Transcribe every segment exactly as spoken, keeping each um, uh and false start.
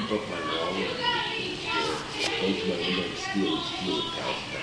broke my wall and uh, broke my window and steel, steel the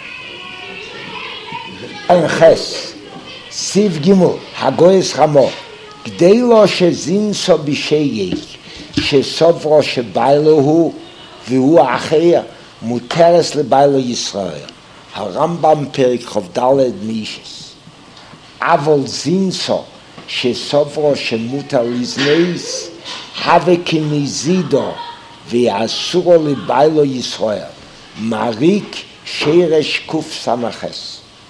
Ein Ches, Siv Gimel, Hagoyes Chamo, Gdei lo shezin so b'sheyek, shesovro shebaylo hu, v'hu acher, muteres lebaylo Yisrael. Harambam Perik Chov Daled Mishes. Avol zin so, shesovro shemutar lizneis, have kinizido, v'asuro lebaylo Yisrael. Marik sheresh kuf samaches.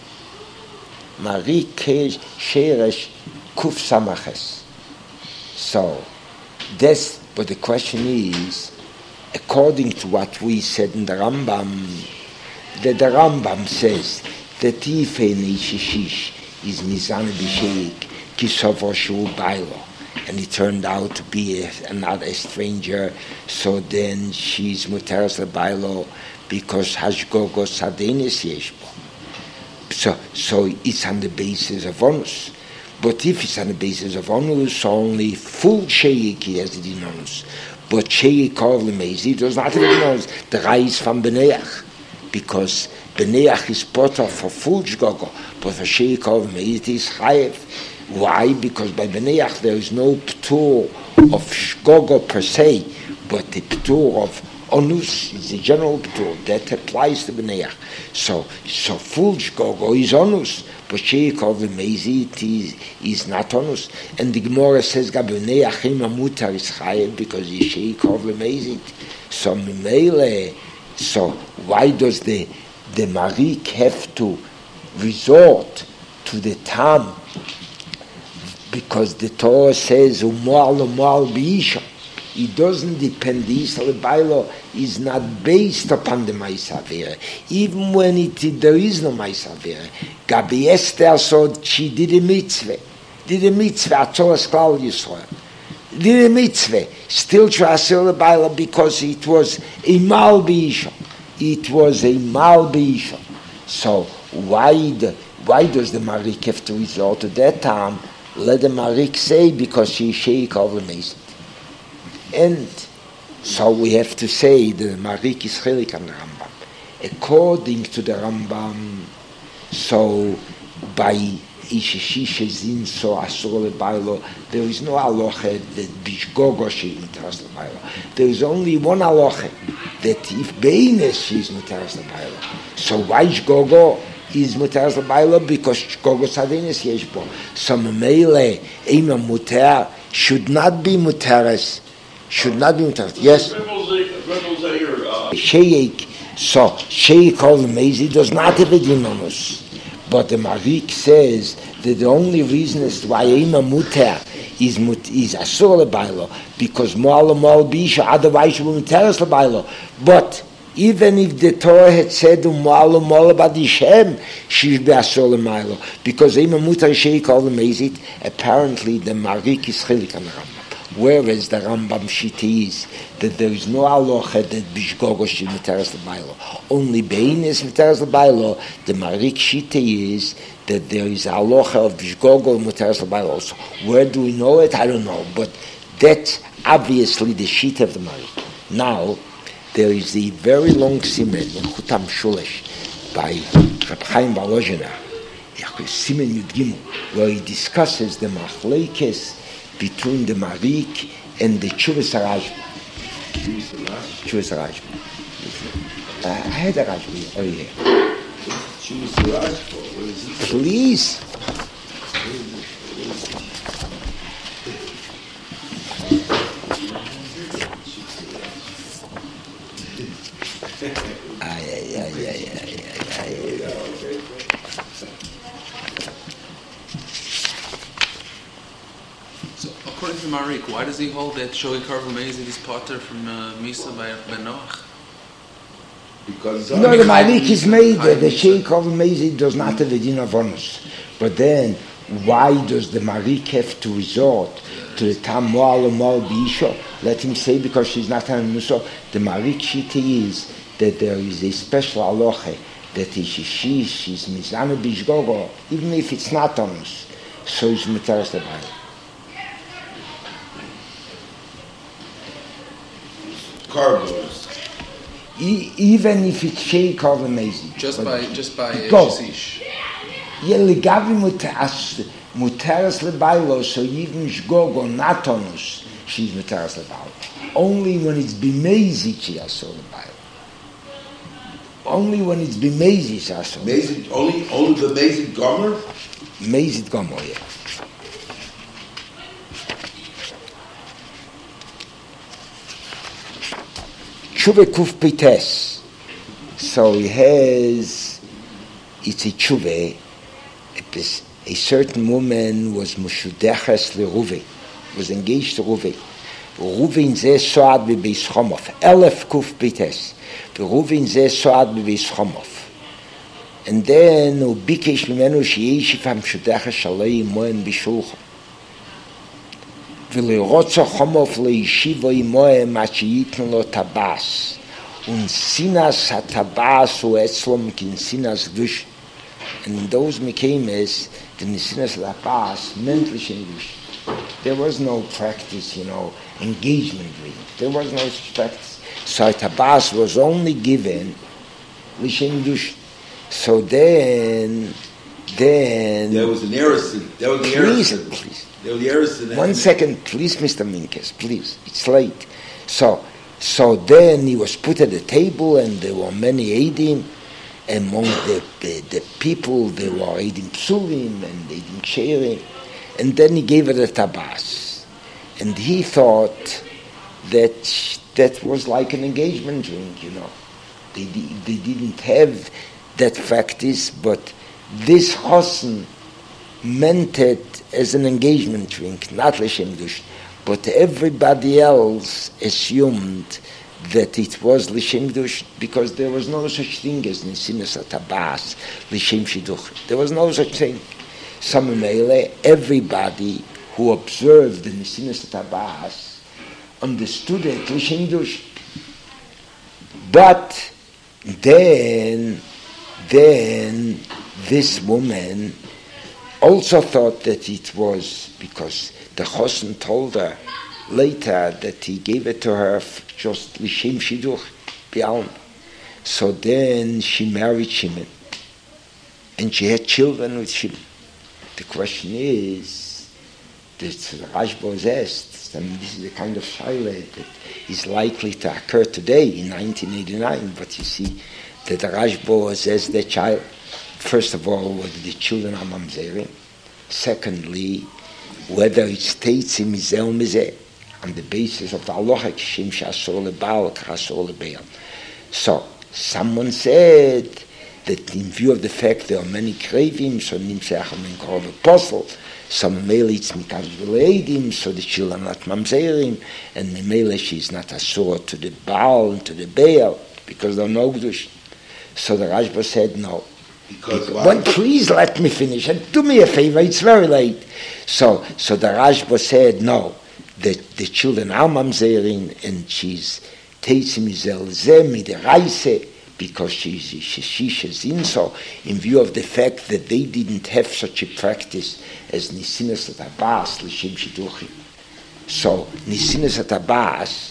Marik sheresh kuf samaches. So, this, but the question is, according to what we said in the Rambam, that the Rambam says that Ife Neishishish is Mizan B'Sheik Kisovro Shu Bailo, and it turned out to be a, another stranger, so then she's Muteras Bailo because Hashgogo Sadenis Yeshbo. So, so it's on the basis of onus. But if it's on the basis of onus, only full Sheik has it in onus. But Sheik of Lemezi does not have it in onus. The rise from Beneach. Because Beneach is put off for full Shgogo. But for Sheik of Lemezi it is Chayev. Why? Because by Beneach there is no Ptur of Shgogo per se, but the Ptur of Onus is the general Ptur that applies to Beneach. So, so full Shgogo is Onus, but Sheik of the Mezit is, is not Onus. And the Gemara says, Beneach ima mutar is Chayev because he's Sheik of the Mezit. So, Mimele, so why does the, the Marik have to resort to the Tam? Because the Torah says, Umal umal b'isha. It doesn't depend. The Yisrael Bailo is not based upon the Maisavera. Even when it, there is no Maisavera. Gabi Esther saw she did a mitzvah. Did a mitzvah at Torah's Klal Yisrael. Did a mitzvah. Still to Yisrael Bailo because it was a Mal B'isha. It was a Mal B'isha. So why, the, why does the Marik have to resort to that time? Let the Marik say because she is Sheik of the Mason. And so we have to say the Marik is Chelik on the Rambam. According to the Rambam, so by Ishishishe Zin so Asur Lebaylo, there is no halacha that Bishgogo she is Mutaras Lebaylo. There is only one halacha that if Beines she is Mutaras Lebaylo. So why Shgogo is Mutaras Lebaylo? Because Shgogo Sadenis Yeshbo. So Memele Eima Mutar should not be Mutaras. Should not be mutaras. Yes. Sheik. So Sheik of Mezi does not have a dinonus. But the Marik says that the only reason is why Eima Mutar is is Asur Lebaylo because Mo'al Mo'al Bisha. Otherwise, you will Mutaras Lebaylo. But even if the Torah had said Mo'al Mo'al Badishem, she should be Asur Lebaylo because Eima Mutar Sheik of Mezi. Apparently, the Marik is Chelik on the Rambam. Whereas the Rambam Shita is that there is no halacha that Bishgogo should Mutaras Lebaylo. Only Bein is Mutaras Lebaylo. The Marik Shita is that there is a halacha of Bishgogo and Mutaras Lebaylo also. Where do we know it? I don't know. But that's obviously the Shita of the Marik. Now, there is a very long siman in Chutam Shulesh by Reb Chaim Volozhiner, Siman Yud Gimel, where he discusses the Machlekes between the Marik and the Chuvas Rajbi. Chuvas Rajbi. Uh, I had a Rajbi earlier. Chuvas Rajbi. Please. Ay, ay, ay, ay, ay, ay, ay. According to Marik, why does he hold that Shoei Karvel Mezid is potter from uh, Misa by Ben Noach? Because no, the Marik is made that the Sheik of Mezid does not have a din of onus. But then, why does the Marik have to resort to the Tam Mo'al Mo'al B'isha? Let him say because she's not an Musa. The Marik Shita is that there is a special halacha that is she she's Mizana Bishgogo, even if it's not onus. So it's Mutaras Lebaylo. carvers. E- even if it's Sheikh or amazing. Just by just by uh, Go. Shisish. Yeah, legavi mutas mutaras lebailo, so even shgog or natonus, she's mutaras lebailo. Only when it's bimezi she has so lebailo. Only when it's bimezi she has so. Amazing, only only the amazing gomer. Mezid gomo, yeah. Tshuva kuf pites. So he has, it's a tshuva. A certain woman was mushudeches leRuve, was engaged to Ruve. Ruve in ze soad bebeis chomov. Elef kuf pites. Ruve in ze soad bebeis chomov. And then הוא ביקש ממנו שישיב המשודך שלוי עמוהם בשולחו. ולרוצו חומוף לישיבו עמוהם עד שייתנו לו טבס. וסינס הטבס הוא אצלום כנסינס גדוש. And in those mekames, the Nisinas Lapas, mentally English, there was no practice, you know, engagement ring. There was no such practice. So Tabas was only given Lishem Dush. So then, then... There was an Erison. There was the Please, Erison. please. There was the Erison. One second, please, Mister Minkes, please. It's late. So, so then he was put at the table, and there were many Eidim. Among the, the, the people, they were Eidim Psulim and Eidim Sherim. And then he gave it a tabas. And he thought that that was like an engagement ring, you know. They, they didn't have that practice, but this Chosen meant it as an engagement ring, not L'Shem Dush. But everybody else assumed that it was L'Shem Dush, because there was no such thing as Nisinas HaTabas, L'Shem Shidduch. There was no such thing. Some Meile, everybody who observed the Nisinas HaTabas understood it, L'Shem Dush. But then, then this woman also thought that it was because the Chosen told her later that he gave it to her just L'Shem Shidduch B'Alma. So then she married Shimon, and she had children with Shimon. The question is, that Rashba says, I mean, this is the kind of shaila that is likely to occur today in nineteen eighty-nine, but you see that Rashba says the child, first of all, whether the children are mamzerim, secondly, whether it states in Mizel Mizeh, on the basis of the halacha, Kishem Shasor Lebal, Krasor Lebeal. So, someone said that in view of the fact there are many cravings, so Nimseach and Korov Apostle, some Memele it's Mikaz V'Leidim, so the children are not Mamzerim, and Memele she is not Asur to the Baal and to the Baal, because they're no Gdush. So the Rashba said no. Because why? Well, please let me finish, and do me a favor, it's very late. So, so the Rashba said no. The, the children are mamzerin, and she's teitsim zel zeh the raise, because she's she's in so in view of the fact that they didn't have such a practice as nisinas atabas l'shem shidduchim. So nisinas atabas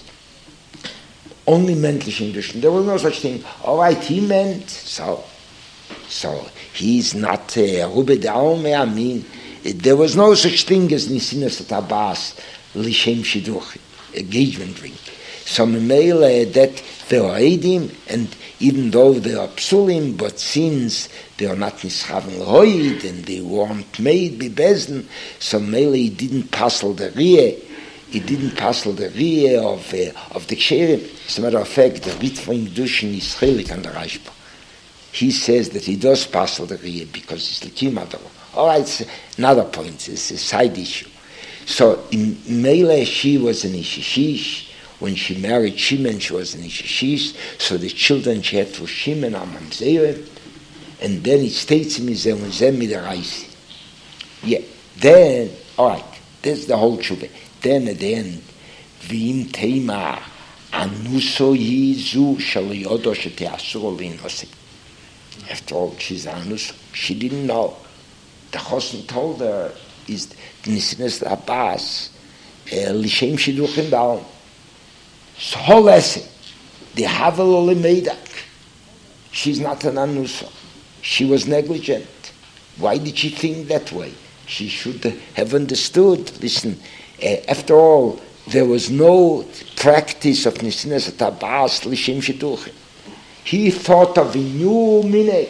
only meant l'shem shidduchim. There was no such thing. All right, he meant so. So he's not a Rube Daume. I mean, there was no such thing as nisinas atabas. L'Shem Shidduch, engagement ring. So Memele that they are Eidim, and even though they are Psulim, but since they are not Nischaven L'Hoid, and they weren't made by Bezdin, so Memele he didn't passel the Rie, he didn't passel the Rie of, uh, of the Ksherim. As a matter of fact, the Ritva Gdushin is chelik on the Rashba. He says that he does passel the Rie because it's L'Kim Ador. All right, it's another point, it's a side issue. So in Mele she was an Ishishish. When she married Shimon, she was an Ishishish. So the children she had for Shimon are Mamzerim. And then it states in Mizem Midaraisi. Yeah. Then, all right, that's the whole tshuva. Then at the end, V'im Teima Anuso Yizu Shaliyodo Sheteasur Linose. After all, she's Anus. She didn't know. The Chosen told her, is Nisinas Abbas, L'Shem Shidduchim B'Alma. So whole lesson. the Havel Olimeidak. She's not an Anusa. She was negligent. Why did she think that way? She should have understood. Listen, uh, after all, there was no practice of Nisinas Tabas L'Shem Shidduchim. He thought of a new minhag.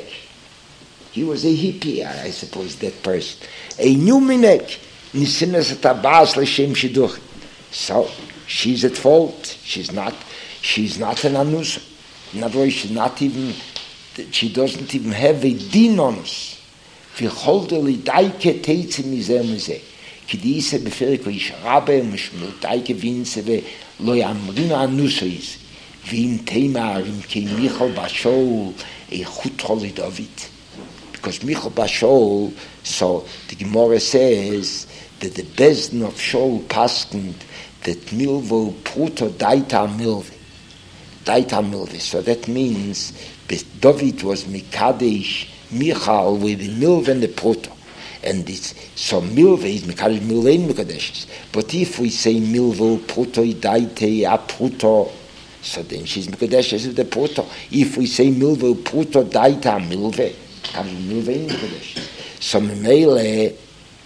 He was a hippie, I suppose, that person. A new minhag. Nisinas Tabas L'Shem Shidduchim. So, she's at fault. She's not, she's not an Anusa. In other words, she's not even, she doesn't even have a din on us. ויכולת לידייקה תצא מזה ומזה. כי דייסה בפרק ויש רבה ומשמלותייקה וינסה ולא יאמרינו אנוסו איזה. ואם תימר, אם כי מיכל בשול, איכות חולי דוד. Because Michal Bashol, so the Gemara says that the Bezdin of Shol pasked that Milvo Pruto Daita Milve. Daita Milve. So that means that David was Mikadesh Michal with the Milv and the Pruto. And it's, so Milve is Mikadesh Milvein Mikadeshes. But if we say Milvo Pruto Daite A Pruto, so then she's Mikadeshes with the Pruto. If we say Milvo Pruto Daita Milve, Milvein Mikadeshes. So Memele,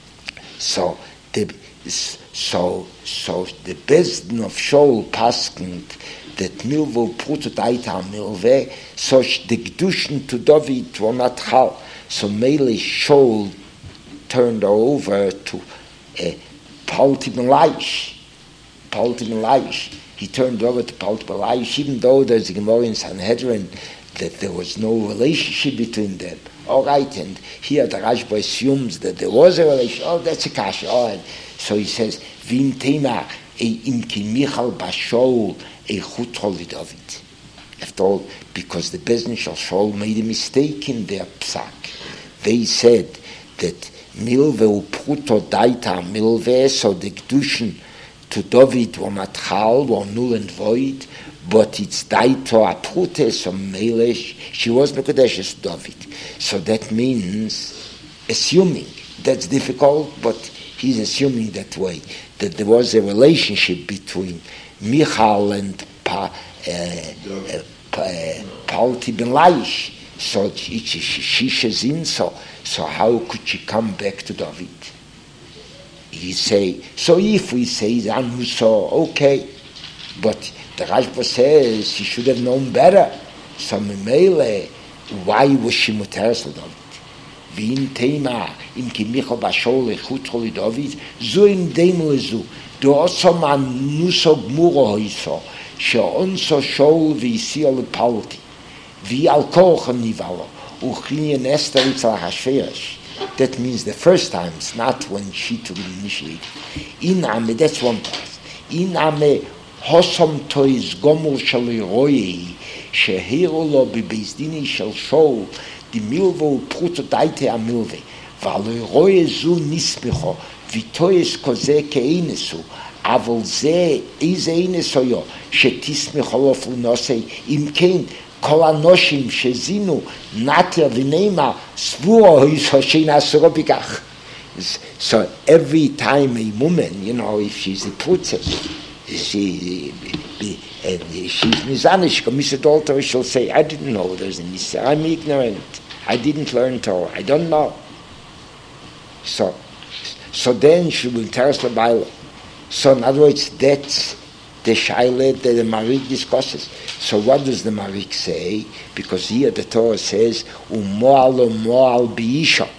so the so so the Bezdin of Shol pasked that Milvo Pruto Daita Milve, so the Gdushin to David were not hal. So Mele Shol turned over to uh, Palti Melaish. Palti Melaish. He turned over to Palti Melaish, even though there's a Gemara in Sanhedrin that there was no relationship between them. All right, and here the Rashba assumes that there was a relationship. Oh, that's a kasha. Oh, and so he says, Vim Tema im ki Michal Bashol eichut holi David. After all, because the business of Shol made a mistake in their psak. They said that Milve upruto daita Milve, so the Gdushin to David were matchal, were null and void, but it's daito aprute, so Melesh, she was Mekadeshes to David. So that means, assuming, that's difficult, but he's assuming that way, that there was a relationship between Michal and Pa, uh, uh, pa, uh, Palti ben Laish. So she, she, she, she's in, so, so how could she come back to David? He say, so if we say Zanuso, okay, but the Rashba says she should have known better. So Memele, why was she muteres to David? V'im teima, im ki Michal Bashol echut choli David, zu im dem lezu, do also man nuso gmuro hoiso, she'onso shol v'isi al palti, v'i al kolchem nivalo, uchinye nester itzal hashverish. That means the first time, it's not when she took the initiative. Iname, that's one part. Iname hosom tois gomul shali royei, shehiru lo bibezdini shel shol, di milvo pruto daite a milve, v'alo roye zu nismicho, v'tois koze keinesu, אבל זה, איזה אינס היו, שתסמך עלוף לנושא, אם כן, כל האנושים שזינו, נטיה ונאמה, סבורו היו שנעשו בכך. So every time a woman, you know, if she's a princess, she, and she's mizanish, Mister Dalton, she'll say, I didn't know there's a Nisa, I'm ignorant, I didn't learn Torah, I don't know. So, so then she will tell us the Bible. So in other words, that's the shaila that the Marik discusses. So what does the Marik say? Because here the Torah says, Umoal umoal biisha.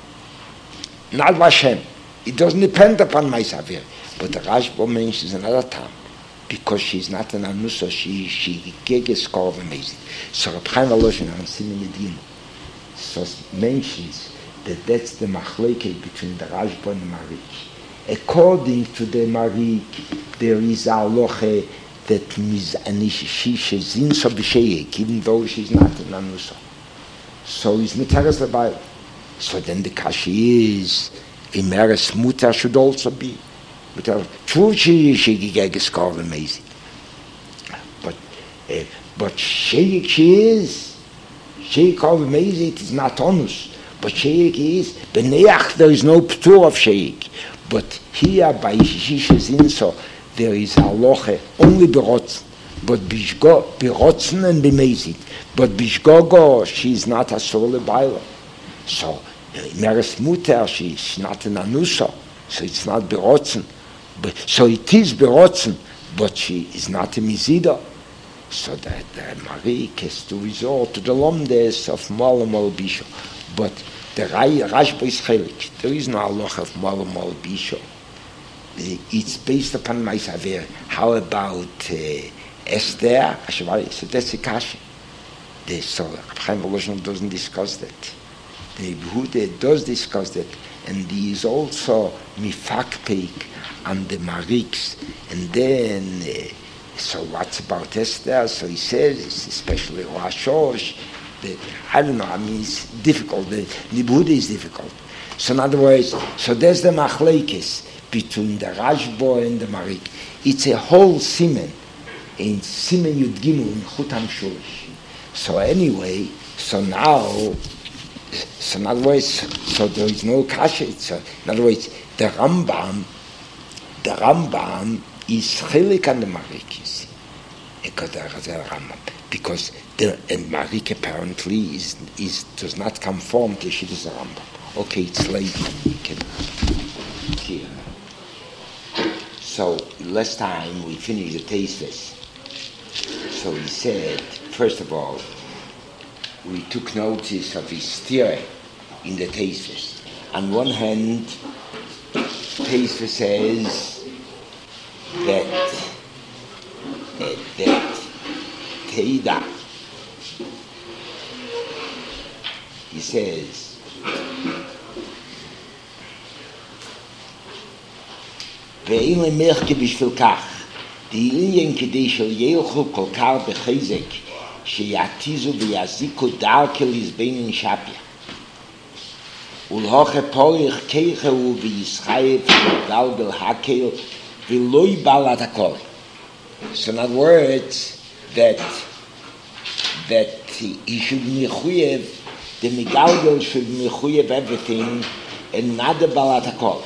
Not Hashem. It doesn't depend upon my Savir. But the Rashba mentions another time. Because she's not an Anusa, she she geges kov amazing. So Reb Chaim Volozhin on Simi Medina so mentions that that's the machleke between the Rashba and the Marik. According to the Marik, there is a halacha that she shezin so b'sheyek, even though she's not an anusa. So is mitaras the Bible. So then the kashi is a meres mutar should also be. True, she she geges kov amazing, but uh, but sheyek she is sheyek kov amazing. It is not onus, but sheyek is beneach. There is no ptur of sheyek. But here by Shishas Inso, there is a halacha only berotz. but bishgo, birotzen and bimezid. But bishgogo, she's not a soul baila. So, Meres Mutter, she's not an anusa, so it's not birotzen. But, so it is birotzen, but she is not a mizida. So that uh, Marie has to resort to the lomdes of Malamol Bisho. But the Rashba is chelik. There is no halacha of Malamol Bisho. It's based upon my saver. How about uh, Esther? So that's a kasha. The, so Chaim Volozhin doesn't discuss that. The Yehuda does discuss that, and he is also mifakpeik on the Mariks. And then, uh, so what's about Esther? So he says, especially Rosh Hashanah, that I don't know. I mean, it's difficult. The Yehuda is difficult. So in other words, so there's the machlekes between the Rashba and the Marik. It's a whole simen in simen Yud Gimel in Chutam Shurish. So anyway, so now, so in other words, so there is no kasha. So in other words, the Rambam, the Rambam is chelik on the Marik, you see, because the Rambam, because the and Marik apparently is is does not conform to Shittas Rambam. Okay, it's late. We can here. So last time we finished the tasteless. So he said, first of all, we took notice of his theory in the tasteless. On one hand, tasteless says that that, that Teida, he says, ואין למחכה בשביל כך, דעניין כדי של ילכו כל כך בחזק, שיעתיזו ויזיקו דרכי לזבנין שפיה. ולהוכה פורך כיכהו וישחייף וגלגל הקל, ולא יבל את הכל. So in other words, that, that he should mechuyev, the megalgel should mechuyev everything, and not the balat hakol.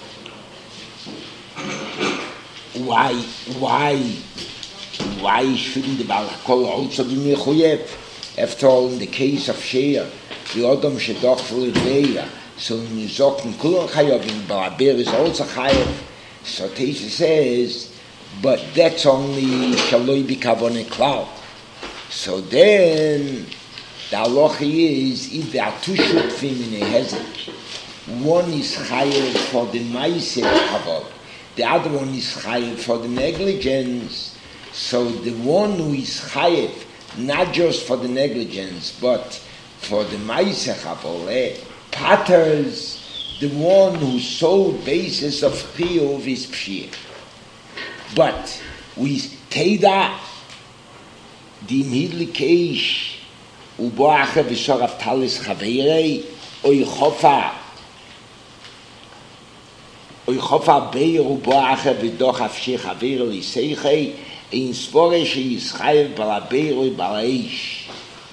Why, why, why shouldn't the Baal HaKol also be mechuyev? After all, in the case of Sheir, the Adam shedoch v'lireya, so in Yizok and Kulan Chayav, in Balaber is also Chayav. So Teisha says, but that's only Shaloi B'Kavone Klau. So then, the halacha is, if there are two shutfim in a hezek, one is Chayav for the Ma'aseh Kavod, the other one is chayiv for the negligence. So the one who is chayiv, not just for the negligence, but for the ma'aseh chavole, patters the one whose sole basis of chiyuv is pshir. But with teida, the midlikeish, uboache v'sorav talis chaveirei, oy chofa, oy khofa beir u boache vidoch afshich avir li seiche in spore she is khayv bala beir u balaish.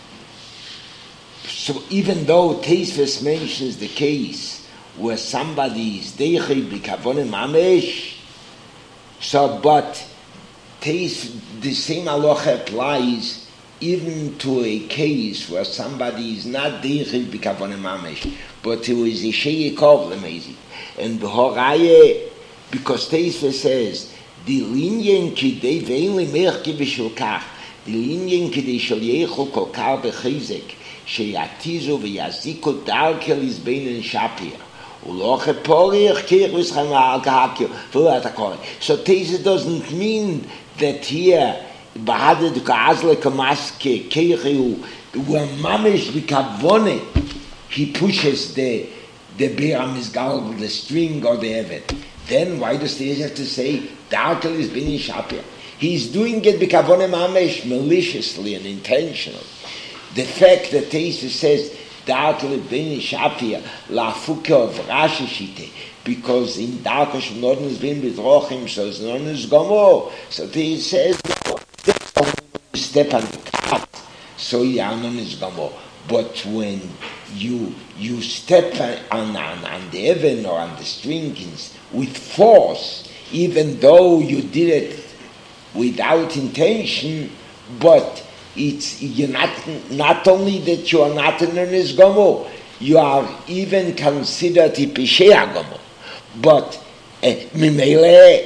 So even though Teisves mentions the case where somebody is deichi b'kavone mamesh, so but Teis, the same halacha applies even to a case where somebody is not deichi b'kavone mamesh, but who is a sheikov lemezi. And the Horaye, because Teisve says, the linien kidei ve'in lemerki b'shul kach, the linien kidei shel yechu kol kar b'chizek, sheyatizu v'yaziku darkel izbein shapir, uloche porich kirch v'schem al kahakir, v'lat hakol. So Teisve doesn't mean that here, b'haded ka'azle kamaske kirchu, where mamish b'kavone, he pushes the the Biram is galgal, the string or the evet. Then why does the have to say Darkel is bini shapir? He's doing it b'kavone mamesh, maliciously and intentionally. The fact that Teisha says Darkel is bini shapir la fuke of Rashi shite, because in Darkel shnodin is bin b'drochim, so it's known as gomo. So Teisha says no, that's only step on the cut, so yanon is gomo. But when you you step on, on, on the even or on the strings with force, even though you did it without intention, but it's you're not not only that you are not in an isgomo, you are even considered a pishea gomo. But uh, mimele,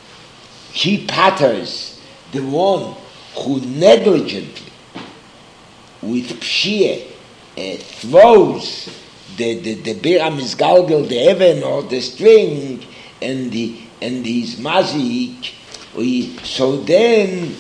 he patters the one who negligently with pshia uh, throws the the the bira misgalgel, the even or the string, and the and his mazik. We, so then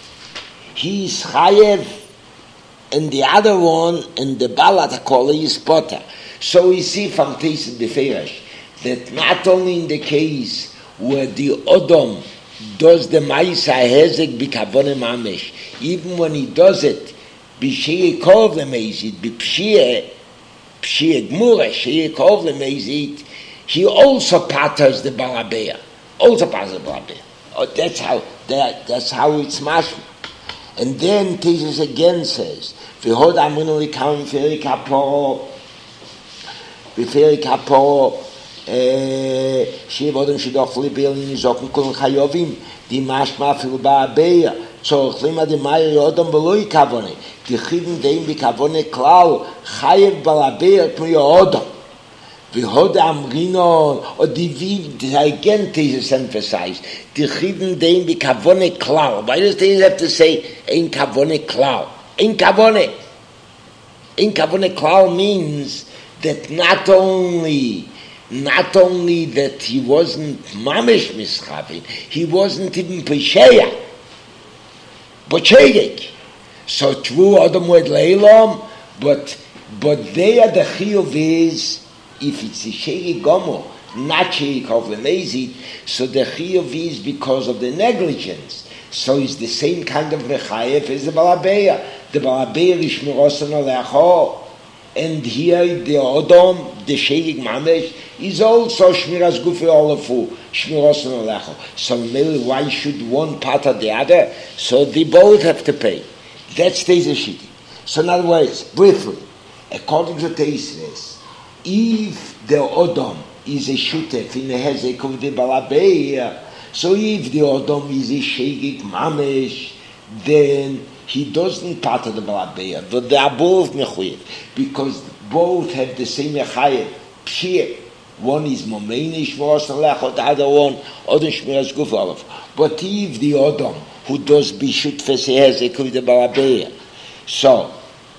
he's chayev, and the other one, and the balat akoli is potter. So we see from Teis the Ferash that not only in the case where the Odom does the Maisa Hezek b'kavone mamesh, even when he does it b'shei kov lemezit, b'pshei pshei gmura, shei kov lemezit, he also patters the balabeya, also patters the balabeya. Oh, that's how that, that's how it's mashma. And then Tesis again says, "V'hod amrinu likam v'feri kaporo, v'feri kaporo, shevodem shedoch libelin izokn kol chayovim, di mashma afilu ba'abeya, tzorch lima di maya yodom beloi kavone, di chivim deim b'kavone klal, chayev balabeya k'mi yodom." V'hod amrinon, or the viv, again Tesis emphasized, the chivim deim b'kavone klal. Why does Tesis have to say ein kavone klal? Ein kavone. Ein kavone klal means that not only, not only that he wasn't mamish mischavin, he wasn't even pesheya, but shegek. So true adam with leilam, but but there the chiyuv is, if it's a shegi gomo, not shegi kov lemezit, so the chiyuv is because of the negligence. So it's the same kind of mechayev as the balabeya. The balabeya is shmirosan alecho, and here the odom, the shegi mamesh, is also shmiras gufi olafu, shmirosan alecho. So maybe why should one part or the other? So they both have to pay. That stays a shitty. So in other words, briefly, according to Teisves, if the Odom is a shutef in the hezek of the balabeya, so if the Odom is a shegik mamesh, then he doesn't part of the balabeya, but they are both mechuyev, because both have the same mechayev, pshir. One is momeinish v'osalech, the other one odom shmiras guf olav. But if the Odom who does bishut fese hezek of the balabeya, so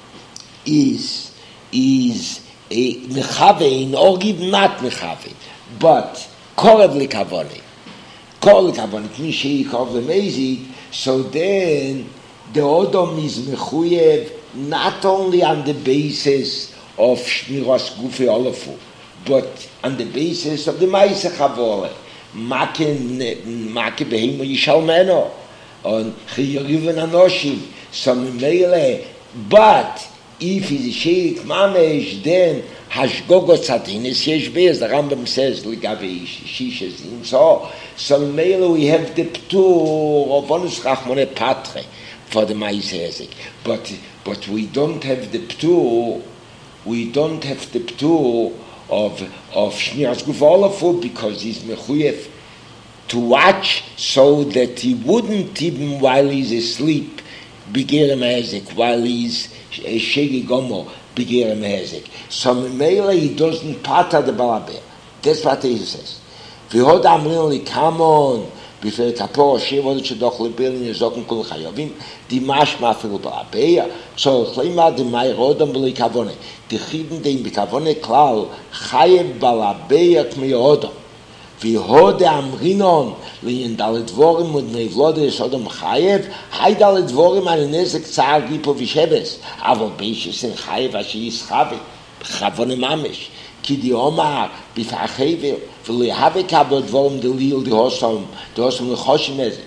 is is a mechavein, or even not mechavein, but korev likavoni, korev likavoni, k'mi sheikov lemezit, so then the Odom is mechuyev not only on the basis of shmiras gufi olafu, but on the basis of the ma'aseh chavole, maken maken behemo yishalmeno, on chiyariven anoshim, so memele, but if he's a sheikh mamesh, then hashgogo tzadinis yesh beis. The Rambam says ligavi shishas in so. So mele we have the ptur of onus rachmone patre for the ma'aseh hezek, but but we don't have the ptur. We don't have the ptur of of shmiras guf olafu, because he's mechuyev to watch so that he wouldn't, even while he's asleep, begirem hezek, while he's a shegi gomo begirem hezek. So memele he doesn't part of the balabeya. That's what he says. V'hod amrin li kamon b'fer kapor shevod shedoch lebelin yezokn kol chayovim di mashma afilu balabeya. So chleima di may rodam b'li kavone di chivim deim b'kavone klal chayev balabeya k'mi odom. V'hod amrinon li'in dalet dvorim und neivlode yesodom chayev, hay dalet dvorim an nezek tzar gipo v'shebes, avol beishes in chayev asher yischavi, chavone mamesh, ki di omar b'fachevel, v'lihave kabo dvorim delil dihosam, dihosam l'choshim ezek.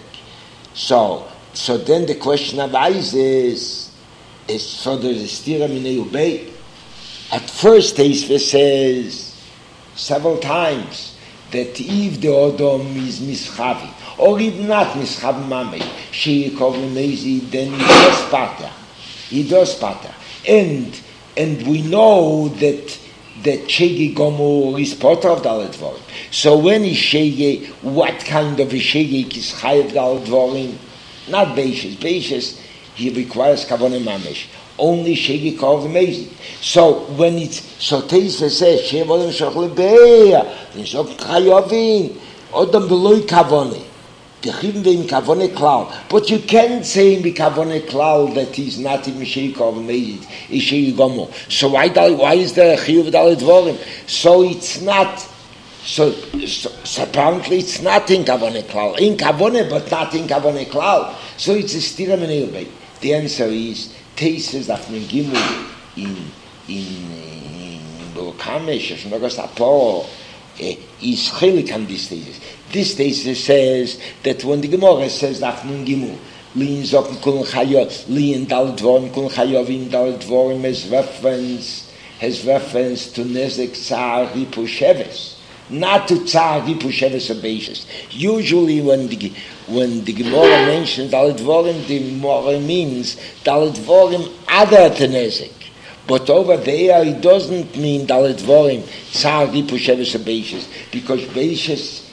So, so then the question arises, is so there's a stira minei ubei. At first, Teisve says several times that if the Odom is mischavi, or if not mischavi mamei, sheikov lemezi, then he does pata. He does pata. And, and we know that that Shegi Gomor is potter of Dalet Dvorim. So when is Shegi, what kind of a Shegi is Chayav Dalet Dvorim? Not Beishes. Beishes, he requires Kavone Mamesh. Only Shegi Kov Mezi. So when it's, so Teisva says, Shevolem Shoch Lebeya, then Shoch Chayovin, Odom Beloi Kavone. Techivim ve'im Kavone Klal. But you can't say in Kavone Klal that he's not in Shegi Kov Mezi, is Shegi Gomor. So why, why is there a Chiyuv Dalet Dvorim? So it's not, so, so, so apparently it's not in Kavone Klal. In Kavone, but not in Kavone Klal. So it's a Stira Menilbei. The answer is, Teises Dafne Gimel in in Bokamesh, as Nogas Apo, is chelik on this thesis. This thesis says that when the Gemara says Dafne Gimel, Lin Zoken Kul Chayot, Lin Dal Dvorim Kul Chayovin Dal Dvorim has reference has reference to Nezek Tzar Ripusheves. Not to Tzar Ripusheves Abeishes. Usually when the when the Gemara mentions Dalet Dvorim, the Gemara means Dalet Dvorim other than Nezek. But over there it doesn't mean Dalet Dvorim Tzar Ripusheves Abeishes, because Beishes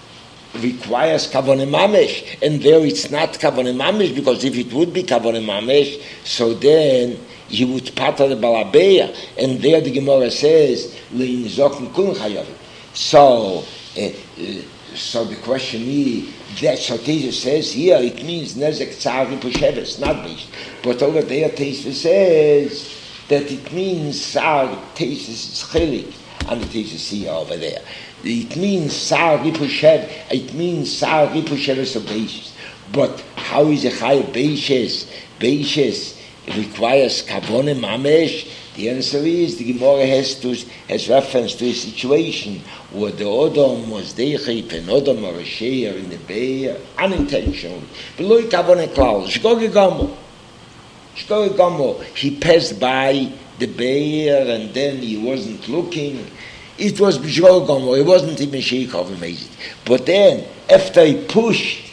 requires Kavone Mamesh, and there it's not Kavone Mamesh, because if it would be Kavone Mamesh, so then he would pater the Balabeya, and there the Gemara says Lein Zoken Kul Chayavim. So, uh, uh, so the question is, that so Teisva says here, it means Nezek Tzar Ripusheves, not Beish. But over there Teisva says that it means Tzar, Teisva is Chelik, and the Teisva here over there. It means Tzar Ripushev, it means Tzar Ripusheves of Beishes. But how is a Chai Beishes? Beishes requires Kavone Mamesh. The answer is the Gemara has to has reference to a situation where the Odom was Deichip and Odom or a Sheir in the Beir unintentionally. Below Kavone Klal, Shgoge Gamo. Shgoge Gamo. He passed by the Beir and then he wasn't looking. It was Shgoge Gamo. It wasn't even Sheikh of Amazing. But then, after he pushed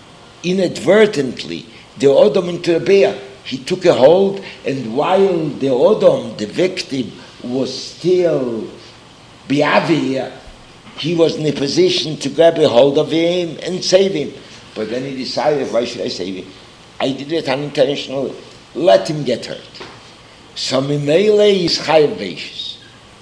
inadvertently the Odom into the Beir, he took a hold, and while the Odom, the victim, was still Biavir, he was in a position to grab a hold of him and save him. But then he decided, why should I save him? I did it unintentionally. Let him get hurt. So Mimele is Chayav Beishes.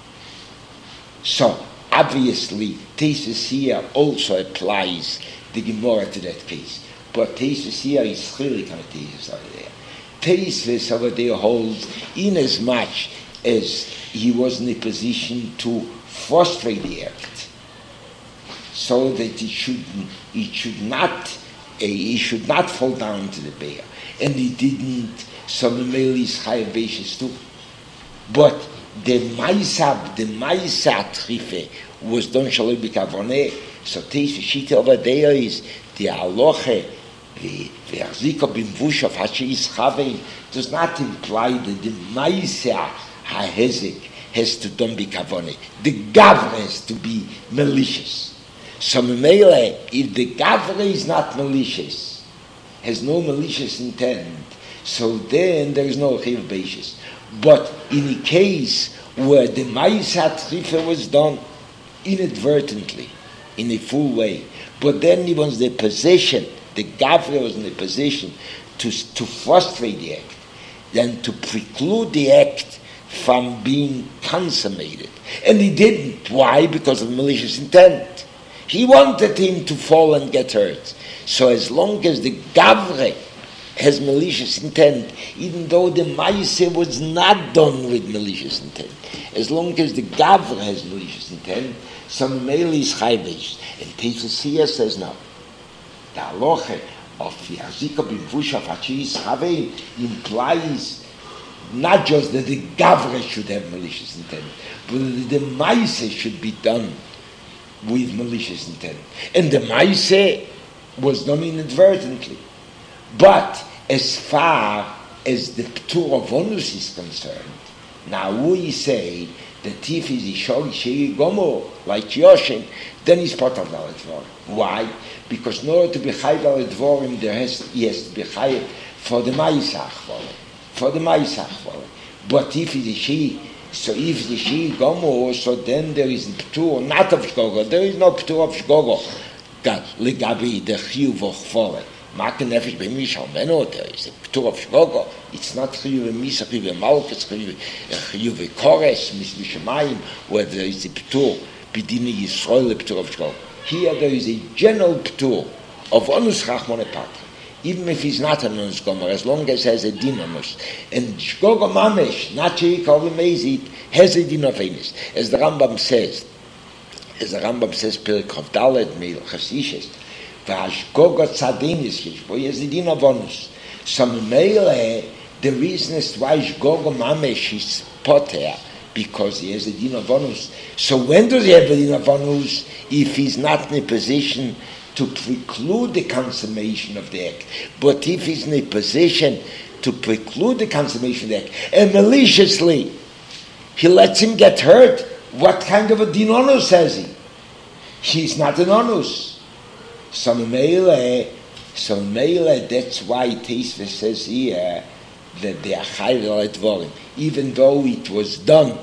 So obviously, Teisva here also applies the Gemara to that case. But Teisva here is really kind of Teisva over there. Teisva over there holds in as much as he was in a position to frustrate the act, so that it should it should not uh, he should not fall down to the bear, and he didn't. So Memeli is Chayav Beishes too. But the Maisab, the Maisat Trife was done Shalom B'Kavoneh. So Teisva Shita over there is the Aloche. The the Arzika Bimvush of Hashis Chavein does not imply that the Maisa HaHezek has to don't be Kavone. The Gavre has to be malicious. So Memele, if the Gavre is not malicious, has no malicious intent, so then there is no Chiv Beishes. But in a case where the Maisa Trife was done inadvertently, in a full way, but then he was the possession, the Gavre was in a position to, to frustrate the act, then to preclude the act from being consummated. And he didn't. Why? Because of malicious intent. He wanted him to fall and get hurt. So as long as the Gavre has malicious intent, even though the Maise was not done with malicious intent, as long as the Gavre has malicious intent, some male is Chayvesh. And Teisva says no. The halacha of Yazika Bimvush of Hachis Chavein implies not just that the Gavre should have malicious intent, but that the Maise should be done with malicious intent. And the Maise was done inadvertently. But as far as the Ptur of Onus is concerned, now we say that if he's Ishol Shei Gomo, like Yoshin, then he's part of Dalet Dvorim. Why? Because in order to be Chayav Dalet Dvorim, there has, he has to be Chayav for the Ma'aseh Achvole. For the Ma'aseh Achvole. But if he's a Shei, So if the Shi Gomo, so then there is Ptur, not of Shgogo. There is no Ptur of Shgogo. Legabi, the Chiyuv of Chvore. Maken Nefesh B'Misha Meno, there is a Ptur of Shgogo. It's not Chiyuv Misa, Chiyuv Malkus, Chiyuv Kores, Mishamayim, where there is a Ptur, B'dini Yisrael, the Ptur of Shgogo. Here there is a general Ptur of Onus Chachmone Patra. Even if he's not an Onus Gomer, as long as he has a din Onus. And Shgogo Mamesh, not Sheikov Mezit, has a din of Enes. As the Rambam says, as the Rambam says, Perikov Dalet Meil Chasishes, V'ashgogo Tzadenis Yesh, but he has a din of Onus. So Meile, the reason is why Shgogo Mamesh is Poter, because he has a din of Onus. So when does he have a din of Onus? If he's not in a position to preclude the consummation of the act. But if he's in a position to preclude the consummation of the act, and maliciously he lets him get hurt, what kind of a din onus has he? He's not an onus. So meile, so meile, that's why Teisva says here that they are chayv dvorim, even though it was done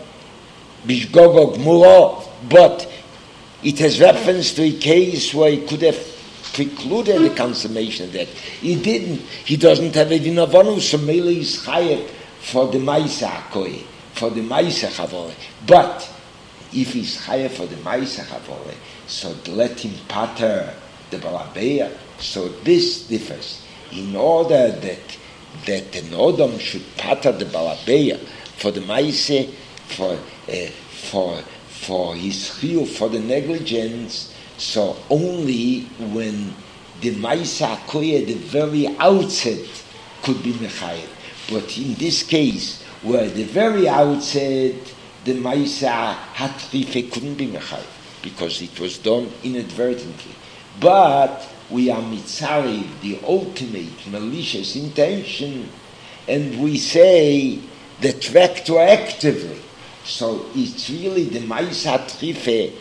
bishgogo gmuro, but it has reference to a case where he could have precluded the consummation of that. He didn't. He doesn't have a din of onus, so meile is chayev for the Maisa HaKoye, for the Maisa Chavore. But if he's chayev for the Maisa Chavore, so let him pater the Balabeya. So this differs. In order that that an Odom should pater the Balabeya for the Maisa, for uh, for for his chiyuv, for the negligence, so only when the Maisa HaKoye, the very outset, could be mechayev. But in this case, where the very outset, the Maisa HaTrife couldn't be mechayev, because it was done inadvertently. But we are mitzarev, the ultimate malicious intention, and we say that retroactively. So it's really the Maisa HaTrife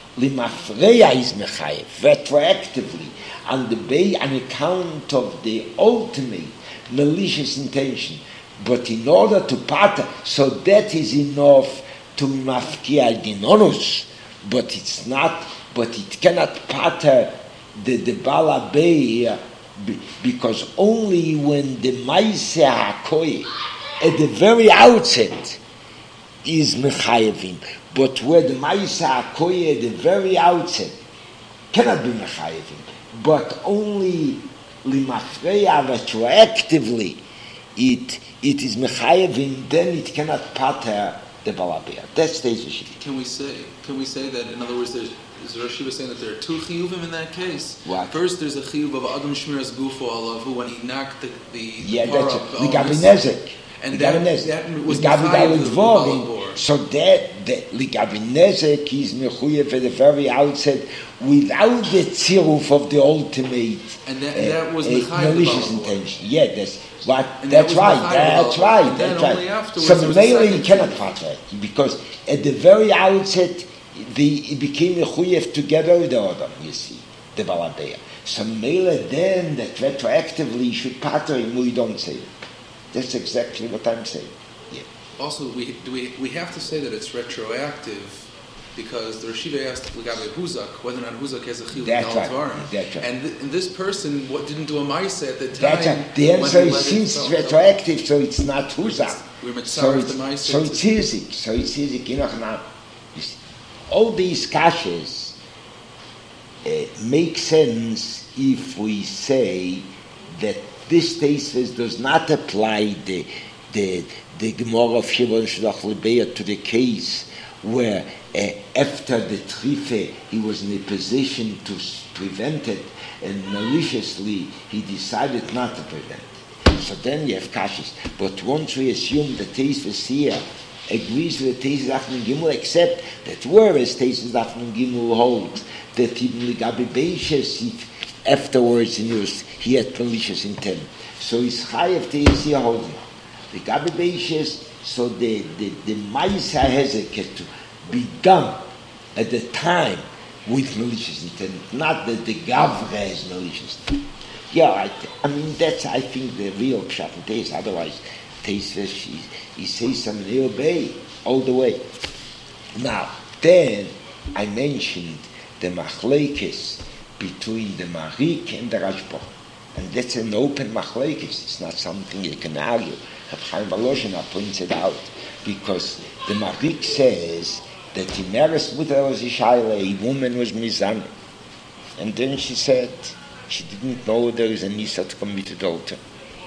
limafreya is mechayev, retroactively, on the bay, on account of the ultimate malicious intention. But in order to pater, so that is enough to mafkia dinonus, but it's not, but it cannot pater the, the bala bay, because only when the Maisa HaKoye, at the very outset, is mechayevim, but where the Maisa HaKoye at the very outset cannot be mechayevim, but only limafreya retroactively it it is mechayevim, then it cannot pater the balabia. That's the issue. Can we say? Can we say that? In other words, there's. Is Rashi was saying that there are two chiyuvim in that case. What? First, there's a chiyuv of Adam Shmiras Gufo Alav, who when he knocked the the, yeah, the that's up, the Gabinezek. And that, that was the so that the Ligabinezek is mechuyev at the very outset without the tziruf of the ultimate and that, uh, that was uh, malicious intention. Yeah, that's what. And that's that right. That's right. And that's right. So the male you cannot pater it, because at the very outset the it became mechuyev together with the Adam. You see the balabeya. So mele then that retroactively should pater him. We don't say it. That's exactly what I'm saying. Yeah. Also, we do we we have to say that it's retroactive because the Rashiva asked Legabe Huzak whether or not Huzak has a chiyuv That's right. Dvarim. That's right. And, th- and this person what didn't do a ma'aseh at the time. That's right. The answer is since it's retroactive, so it's not Huzak. We're so the it's, ma'aseh. so it's easy. So it's easy. You know, now, all these kashas uh, make sense if we say that this thesis does not apply the the the Gemara of Shimon Shlach Lebeya to the case where uh, after the trife he was in a position to prevent it, and maliciously he decided not to prevent it. So then you have kashis. But once we assume the thesis here agrees with the thesis of Afnan Gimel, except that whereas thesis of Afnan Gimel holds that even Ligabi Beishes afterwards he was he had malicious intent. So it's chayev to see holding. The Gabi Beishes, so the the the Maisa Hezeket to be done at the time with malicious intent, not that the Gavra has malicious intent. Yeah, I, I mean that's I think the real pshat in Teis. Otherwise, Teis he, he says something they obey. all the way. Now, then I mentioned the machlekes between the Marik and the Rashba. And that's an open machlekes. It's not something you can argue. Chaim Volozhin points it out, because the Marik says that in Meres Mutter was Ishaila, a woman was Mizan. And then she said she didn't know there is a Nisa to commit adultery.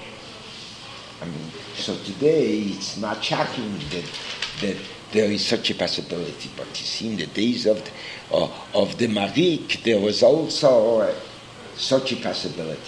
I mean, so today it's not shocking that, that there is such a possibility. But you see, in the days of the, uh, of the Marik, there was also uh, such a possibility.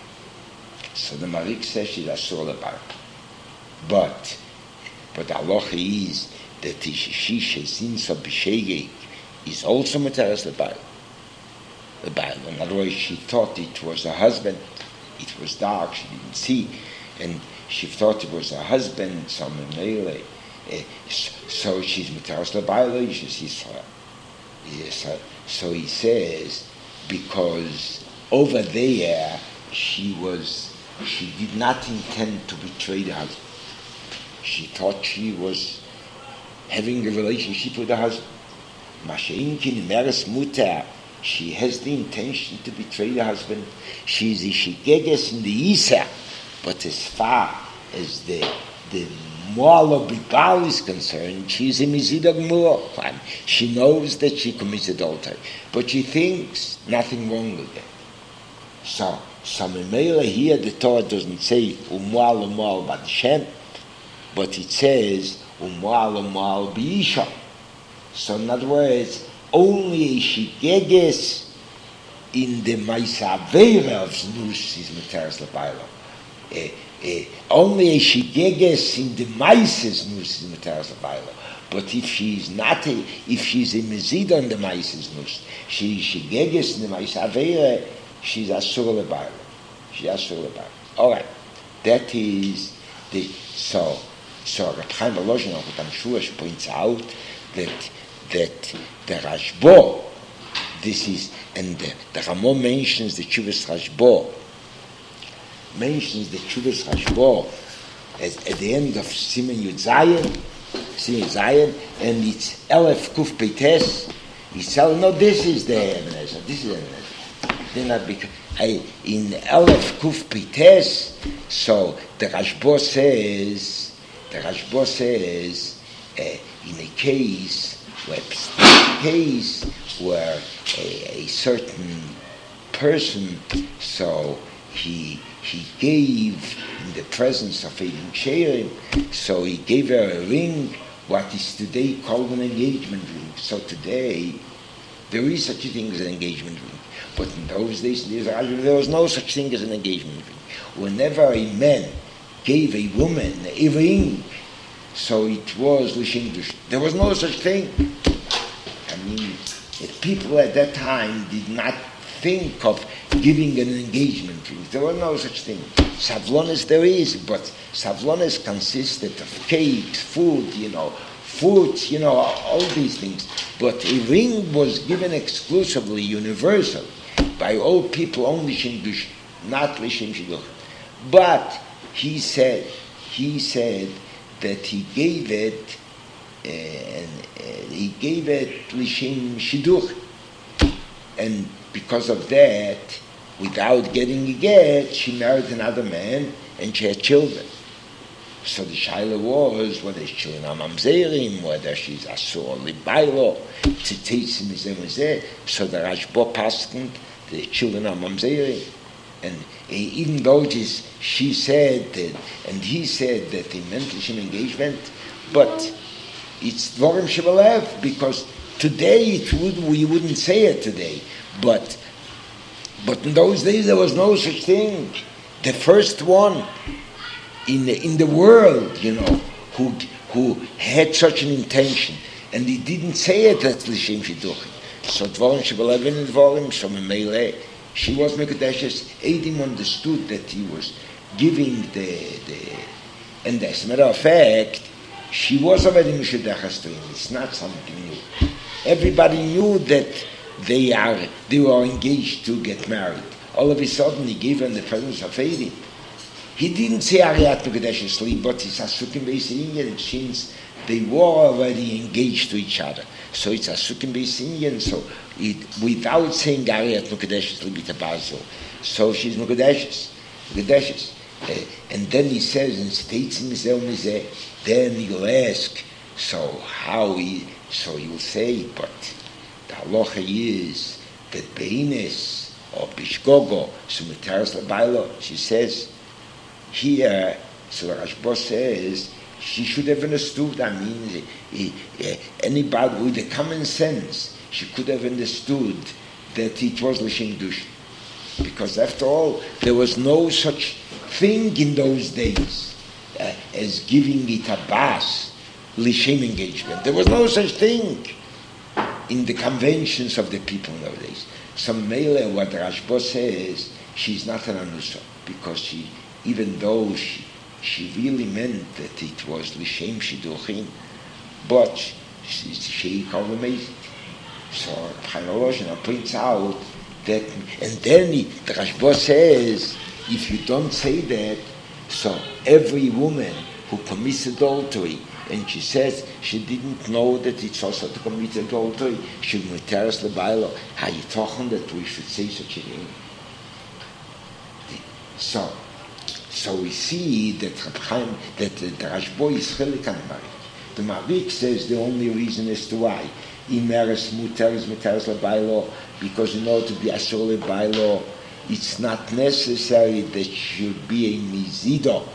So the Marik says she's Asur Lebar. But, but the halacha is that the Shisha Zinsa B'Shegeg is also Materes Lebar. The Bible. In other words, she thought it was her husband. It was dark, she didn't see. And she thought it was her husband, some Mele. Uh, so she's Materes Lebar, she sees her. Yes, so he says, because over there she was, she did not intend to betray the husband. She thought she was having a relationship with the husband. Masha'inkin Meres Mutter, she has the intention to betray the husband. She's a shigeges in the Isa, but as far as the the Moala Bibal is concerned, she's a Mizida Gmur. She knows that she commits adultery, but she thinks nothing wrong with it. So, so Memela here, the Torah doesn't say Umual Umual Bad Shem, but it says Umual Umual B'Isha. So in other words, only a shigeges in the Maisa Aveira of Znus is Materes Lebaila. Uh, uh, only a shigeges in the Maisa Znus is Materes Lebaila. But if she is not a, if she is a Mezida on the Maisa Znus, she is shigeges in the Maisa Aveira, she's Asur Lebaila. She's Asur Lebaila. All right, that is the so so Reb Chaim Volozhin on Shua points out that that the Rashba, this is, and the, the Ramon mentions the Chuvas Rashba, mentions the Chuvas Rashba as, at the end of Siman Yud Zayin, Siman Yud Zayin, and it's Elef Kuf Peites. He's telling, no, this is the Ebenezer, this is the Ebenezer. Then I become, I, in Elef Kuf Peites, so the Rashba says, the Rashba says, uh, in a case, where a case where a, a certain person, so he he gave in the presence of a Sherim, so he gave her a ring, what is today called an engagement ring. So today there is such a thing as an engagement ring, but in those days in Israel there was no such thing as an engagement ring. Whenever a man gave a woman a ring, so it was L'Shem Dush. There was no such thing. I mean, people at that time did not think of giving an engagement ring. There was no such thing. Savlonis there is, but Savlonis consisted of cakes, food, you know, fruits, you know, all these things. But a ring was given exclusively, universal, by all people, only L'Shem Dush, not L'Shem Shidduch. But he said, he said, that he gave it, uh, and uh, he gave it L'Shem Shidduch, and because of that, without getting a get, she married another man, and she had children. So the shaila was whether she's children are mamzerim, whether she's asur libailo, tzitzis mizeh. So the Rashba paskened the children are mamzerim. And uh, even though it is, she said that, and he said that they meant L'Shem engagement, but it's Dvorim Shebelev, because today it would, we wouldn't say it today, but but in those days there was no such thing. The first one in the, in the world, you know, who who had such an intention, and he didn't say it at L'Shem Shidduchim. So Dvorim Shebelev and Dvorim, so Memeleh. She was Mekadeshes. Eidim understood that he was giving the, the, and as a matter of fact, she was already Mishadachas to him. It's not something new. Everybody knew that they are, they were engaged to get married. All of a sudden, he gave her in the presence of Eidim. He didn't say Ariat Mekadeshes sleep, but he says Sukim Beisinyan, and Shins they were already engaged to each other. So it's a sukkah based Indian, so it, without saying Ariyat Mukadeshes Libita Basil. So she's Mukadeshes. Mukadeshes. Uh, and then he says, and states in Mizeh, then he'll ask, so how he, so he'll say, but the halacha is that Beines or Bishgogo, Sumitaras Labailo, she says, here, so Rashba says, she should have understood, I mean, he, he, anybody with a common sense, she could have understood that it was L'Shem Dush. Because after all, there was no such thing in those days uh, as giving it a bas, L'Shem engagement. There was no such thing in the conventions of the people nowadays. Some Mele, what Rashba says, she's not an Anusa, because she, even though she, she really meant that it was L'Shem Shiduchim, but she, she called amazing. So Chaim points out that, and then he, the Rashba says, if you don't say that, so every woman who commits adultery, and she says she didn't know that it's also to commit adultery, she will tell us the Bible, how you talking that we should say such a thing. So, so we see that Chaim, that the, the Rashba is chelik on the Marik. The Marik says the only reason as to why Imeres Muteres Muteres LeBailo, because in order to be Asur LeBailo, it's not necessary that should be a Mizido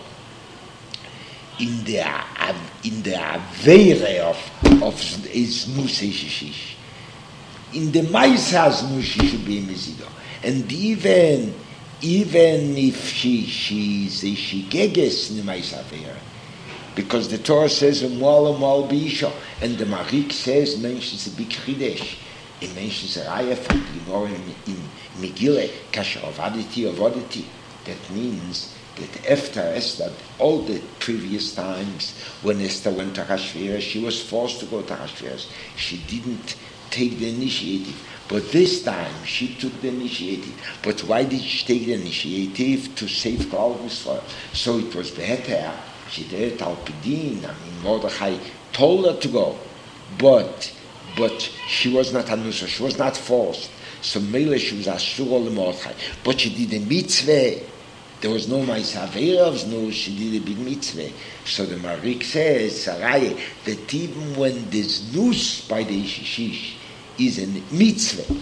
in the in the Aveire of of his Musishish. In the Maisas Mushi should be a Mizido, and even even if she she is a Shigeges in the Maisa Aveire, because the Torah says Mual Mual Beisha, and the Marik says mentions a big Chidesh. It mentions a Raya from the Gemara in, in Megillah, Kasher Avaditi Avaditi. That means that after Esther, all the previous times when Esther went to Hashverosh, she was forced to go to Hashverosh. She didn't take the initiative. But this time she took the initiative. But why did she take the initiative? To save Klal Yisrael. So it was better. She did Alpidin. I mean, Mordechai told her to go. But but she was not Anusa. She was not forced. So Mele, she was Asur le Mordechai. But she did a mitzvah. There was no Ma'aseh no, she did a big mitzvah. So the Marik says, Sarai, that even when there's news by the Ishishish is a mitzvah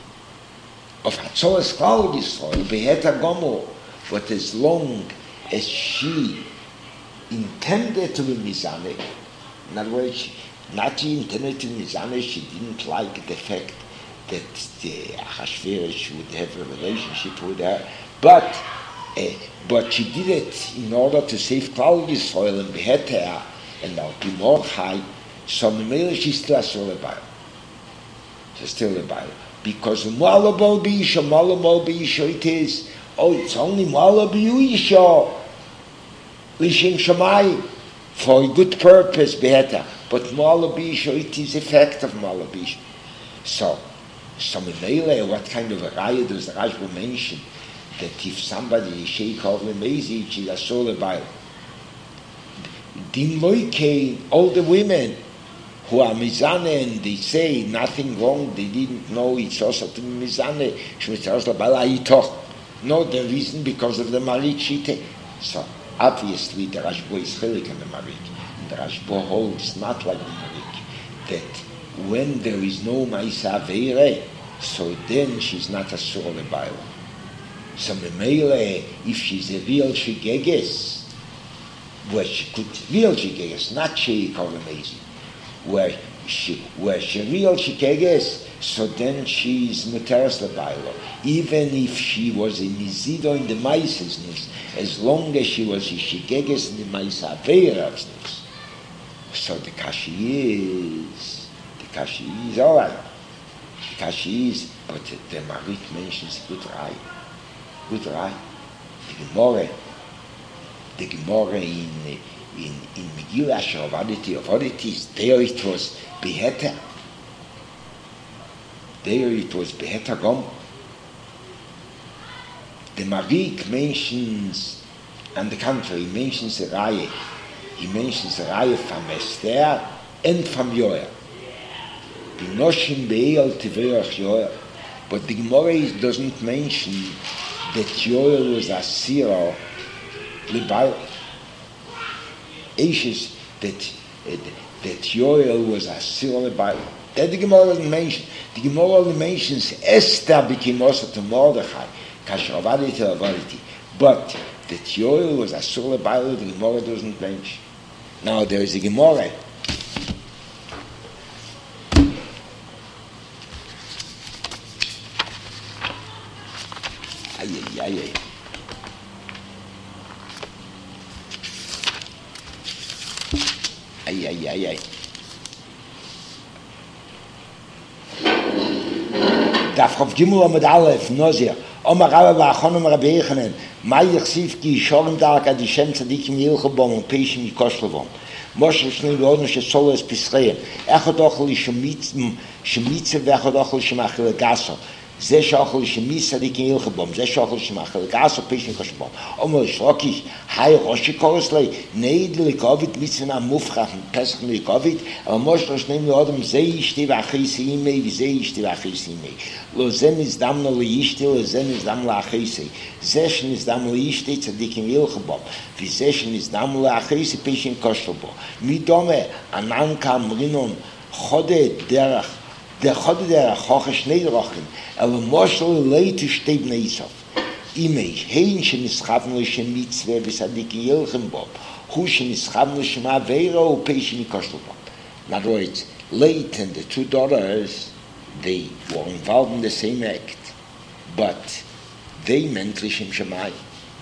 of Hatzolas Klal Yisrael, Beheta Gomo, but as long as she intended to be Mizaneh, in other words, she, not she intended to be Mizaneh, she didn't like the fact that the Achashverosh would have a relationship with her, but Uh, but she did it in order to save Klal Yisrael and Beheter and Al Pi Mordechai. So Memele she's still Asur LeBailo. She's still LeBailo because Mu'ala Bal B'Isha, Mu'ala Bal B'Isha it is. Oh, it's only Mu'ala B'Isha, L'Shem Shamayim, for a good purpose, Beheter. But Mu'ala B'Isha it is effect of Mu'ala B'Isha. So, so Memele, what kind of a raya does the Rashba mention? That if somebody is sheikh of Lemezi, she's Asur LeBailo. Din Moike, all the women who are Mizane and they say nothing wrong, they didn't know it's also to be Mizane, Shmitzah LeBailo Ayitoch. No, the reason because of the Marik Shite. So, obviously, the Rashba is chelik on the Marik. The Rashba holds not like the Marik, that when there is no Ma'isa Aveire, so then she's not Asur LeBailo. So Memele, if she's a real Shigeges, where she could real Shigeges, not Sheik or amazing, where she where she real Shigeges, so then she's Muteres LeBailo. Even if she was a Nizido in the Maisesnus, as long as she was a Shigeges in the Maisa Aveirasnus. So the Kashi is, the Kashi is alright. The Kashi is, but the Marik mentions good right. Good right. The Gemara, the Gemara in in in Megillah Asher Avaditi of Oditis, there it was Beheta. There it was Beheta Gom. The Marik mentions, on the contrary, mentions a Raya He mentions Raya from Esther and from Yoel. Binoshim Be'el Tiverach Yoel. But the Gemara doesn't mention that Yoel was a Sira Libaila. Ashes that uh, that Yoel was a Sira Libaila. That the Gemara doesn't mention. The Gemara only mentions Esther became also to Mordechai. Kashavaditi Avaditi. But that Yoel was a Sira Libaila, the Gemara doesn't mention. Now there is a Gemara. Ay, ay, ay, ay. Ay, ay, ay, ay. Daf Chav Gimel Amud Aleph, Nozir. Omar Rabba V'achon Omar Rabbi Yechanan. Mai Yechsif Ki Yishorim Dark Ad Yishem Tzadikim Yilchabom and Peishim Yikoshlavon. Moshe Shnei V'odon Shesolo Es Pisreim. Echad Ochel Yishemitzim Shemitze V'echad Ochel Shemachil Gaso. זה שאוכל שמי צדיקים ילכו בום, זה שאוכל שמאכל גס או פישן קוש בום. אומר שלוקיש, היי ראשי קורס לי, נעיד לקוביד מצווה מופחך, פסח לקוביד, אבל מושל שניים לאודם, זה ישתי ואחרי סיימי, וזה ישתי ואחרי סיימי. לא זה נזדם לו לישתי, לא זה נזדם לאחרי סי. זה שנזדם לישתי צדיקים ילכו בום, וזה שנזדם לאחרי סי פישן קוש בום. מי דומה, ענן כאמרינון, חודה דרך, der hat der hoche Schneidrochen, aber Moschel leite steht neisov. Imej, hein shnischavnische mitzwe besadik yelchenbob, hu shnischavnische ma veiro u peishni kostelbob. In other words, Leit and the two daughters, they were involved in the same act, but they meant Lishem Shemayim.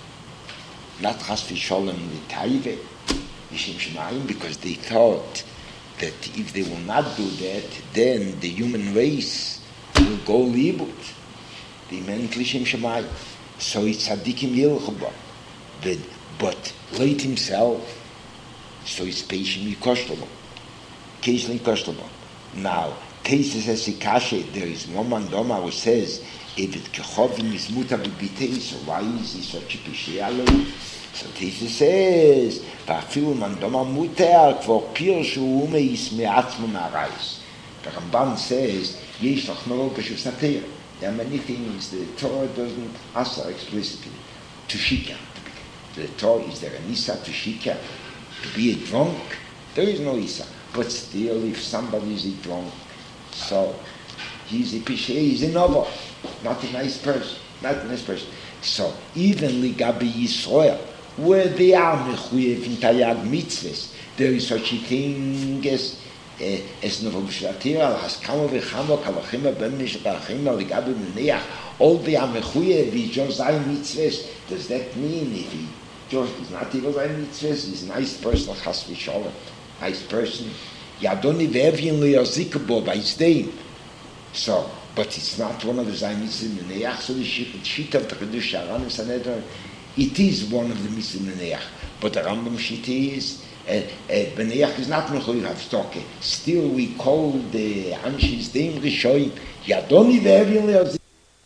Not Chas v'Sholem l'Taive, Lishem Shemayim, because they thought that if they will not do that, then the human race will go libut. They meant Lishem Shemayim. So it's Tzadikim Yilchubah. But, but Leit himself, so it's Peishim Yikoshtelbo. Keisling Koshtelbo. Now, Tesis as Ikashe, there is one man Doma who says, if it Kechovim is Muta B'Bitei, so why is he such a Pishialo? So Tesis says, Va'afilu man Doma Muter, Kvor Pir Shu Ume Is Me'atzmo Ma'arayis. The Ramban says, Yesh Lach Maro Peshu Satir. There are many things the Torah doesn't answer explicitly. To shika. The Torah, is there an Isa to shika? To be a drunk? There is no Isa. But still, if somebody is a drunk, so he's a pishe, he's a novel, not a nice person, not a nice person. So even Ligabi Yisrael, where they are mechuyev in Tayag mitzvahs, there is such a thing as as Novam Shlatira, has come over Chamo, Kavachima, Bemish, Bachima, Ligabi Meneach, all they are mechuyev, he just zayin mitzvahs. Does that mean if he just is not even zayin mitzvahs, he's a nice person, Chas v'Sholem, nice person? Yadoni ve'evyin le'yazikabo by his name. So, but it's not one of the zayin mitzvahs Meneach, so the sheet of the Chedush Sharan Sanhedrin, it is one of the mitzvahs Meneach. But the Rambam sheet is, Uh, uh, Beneach is not mechuyev havstoke. Still, we call the Anshis Deim Rishoyim Yadoni ve'evyin le'yazikabo.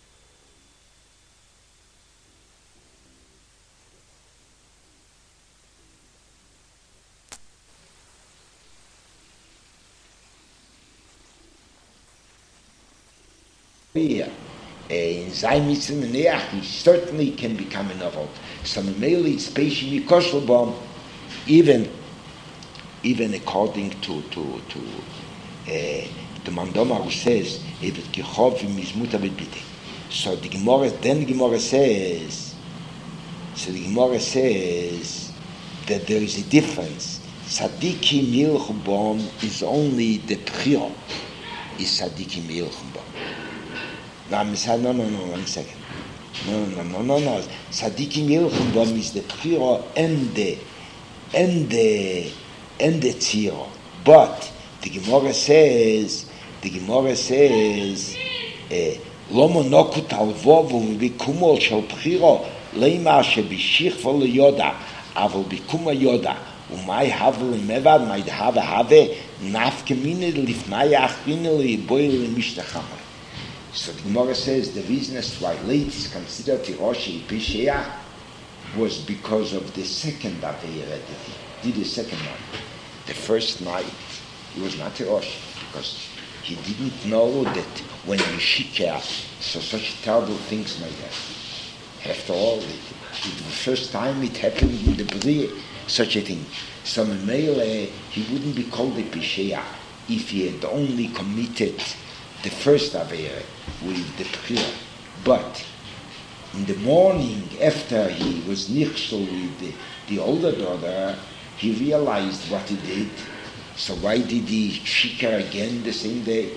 Here, uh, in Zay Mitzvah Meneach, he certainly can become a novel. So, mainly it's Peishim Yikoshtelbom, even even according to to to uh, the Mandoma who says if it Kechovim is Muta B'Bitei. So the Gemara, then the Gemara says, so the Gemara says that there is a difference. Tzadikim Yilchubom is only the Pchiro is Tzadikim Yilchubom. Now I'm saying, no, no, no, one second. No, no, no, no, no. Tzadikim Yilchubom is the Pchiro and the and the and the tziro. But the Gemara says, the Gemara says, Lomo nokut alvovu v'bikumol shel pchiro leima shebichichva leyoda aval bikuma yoda umay havel mevad may have have nafkemine lifnay achrine leiboy lemishtachamay. So the Gemara says the reason as why late is considered the Roshi Pishia was because of the second Aveira that he did the second night. The first night, he was not a Rosh, because he didn't know that when you shikar, so such terrible things might happen. After all, it, it was the first time it happened in the Bria, such a thing. So Memele, he wouldn't be called a Pishea if he had only committed the first Aveira with the prayer. But in the morning, after he was nichshel with the, the older daughter, he realized what he did. So why did he shikar again the same day?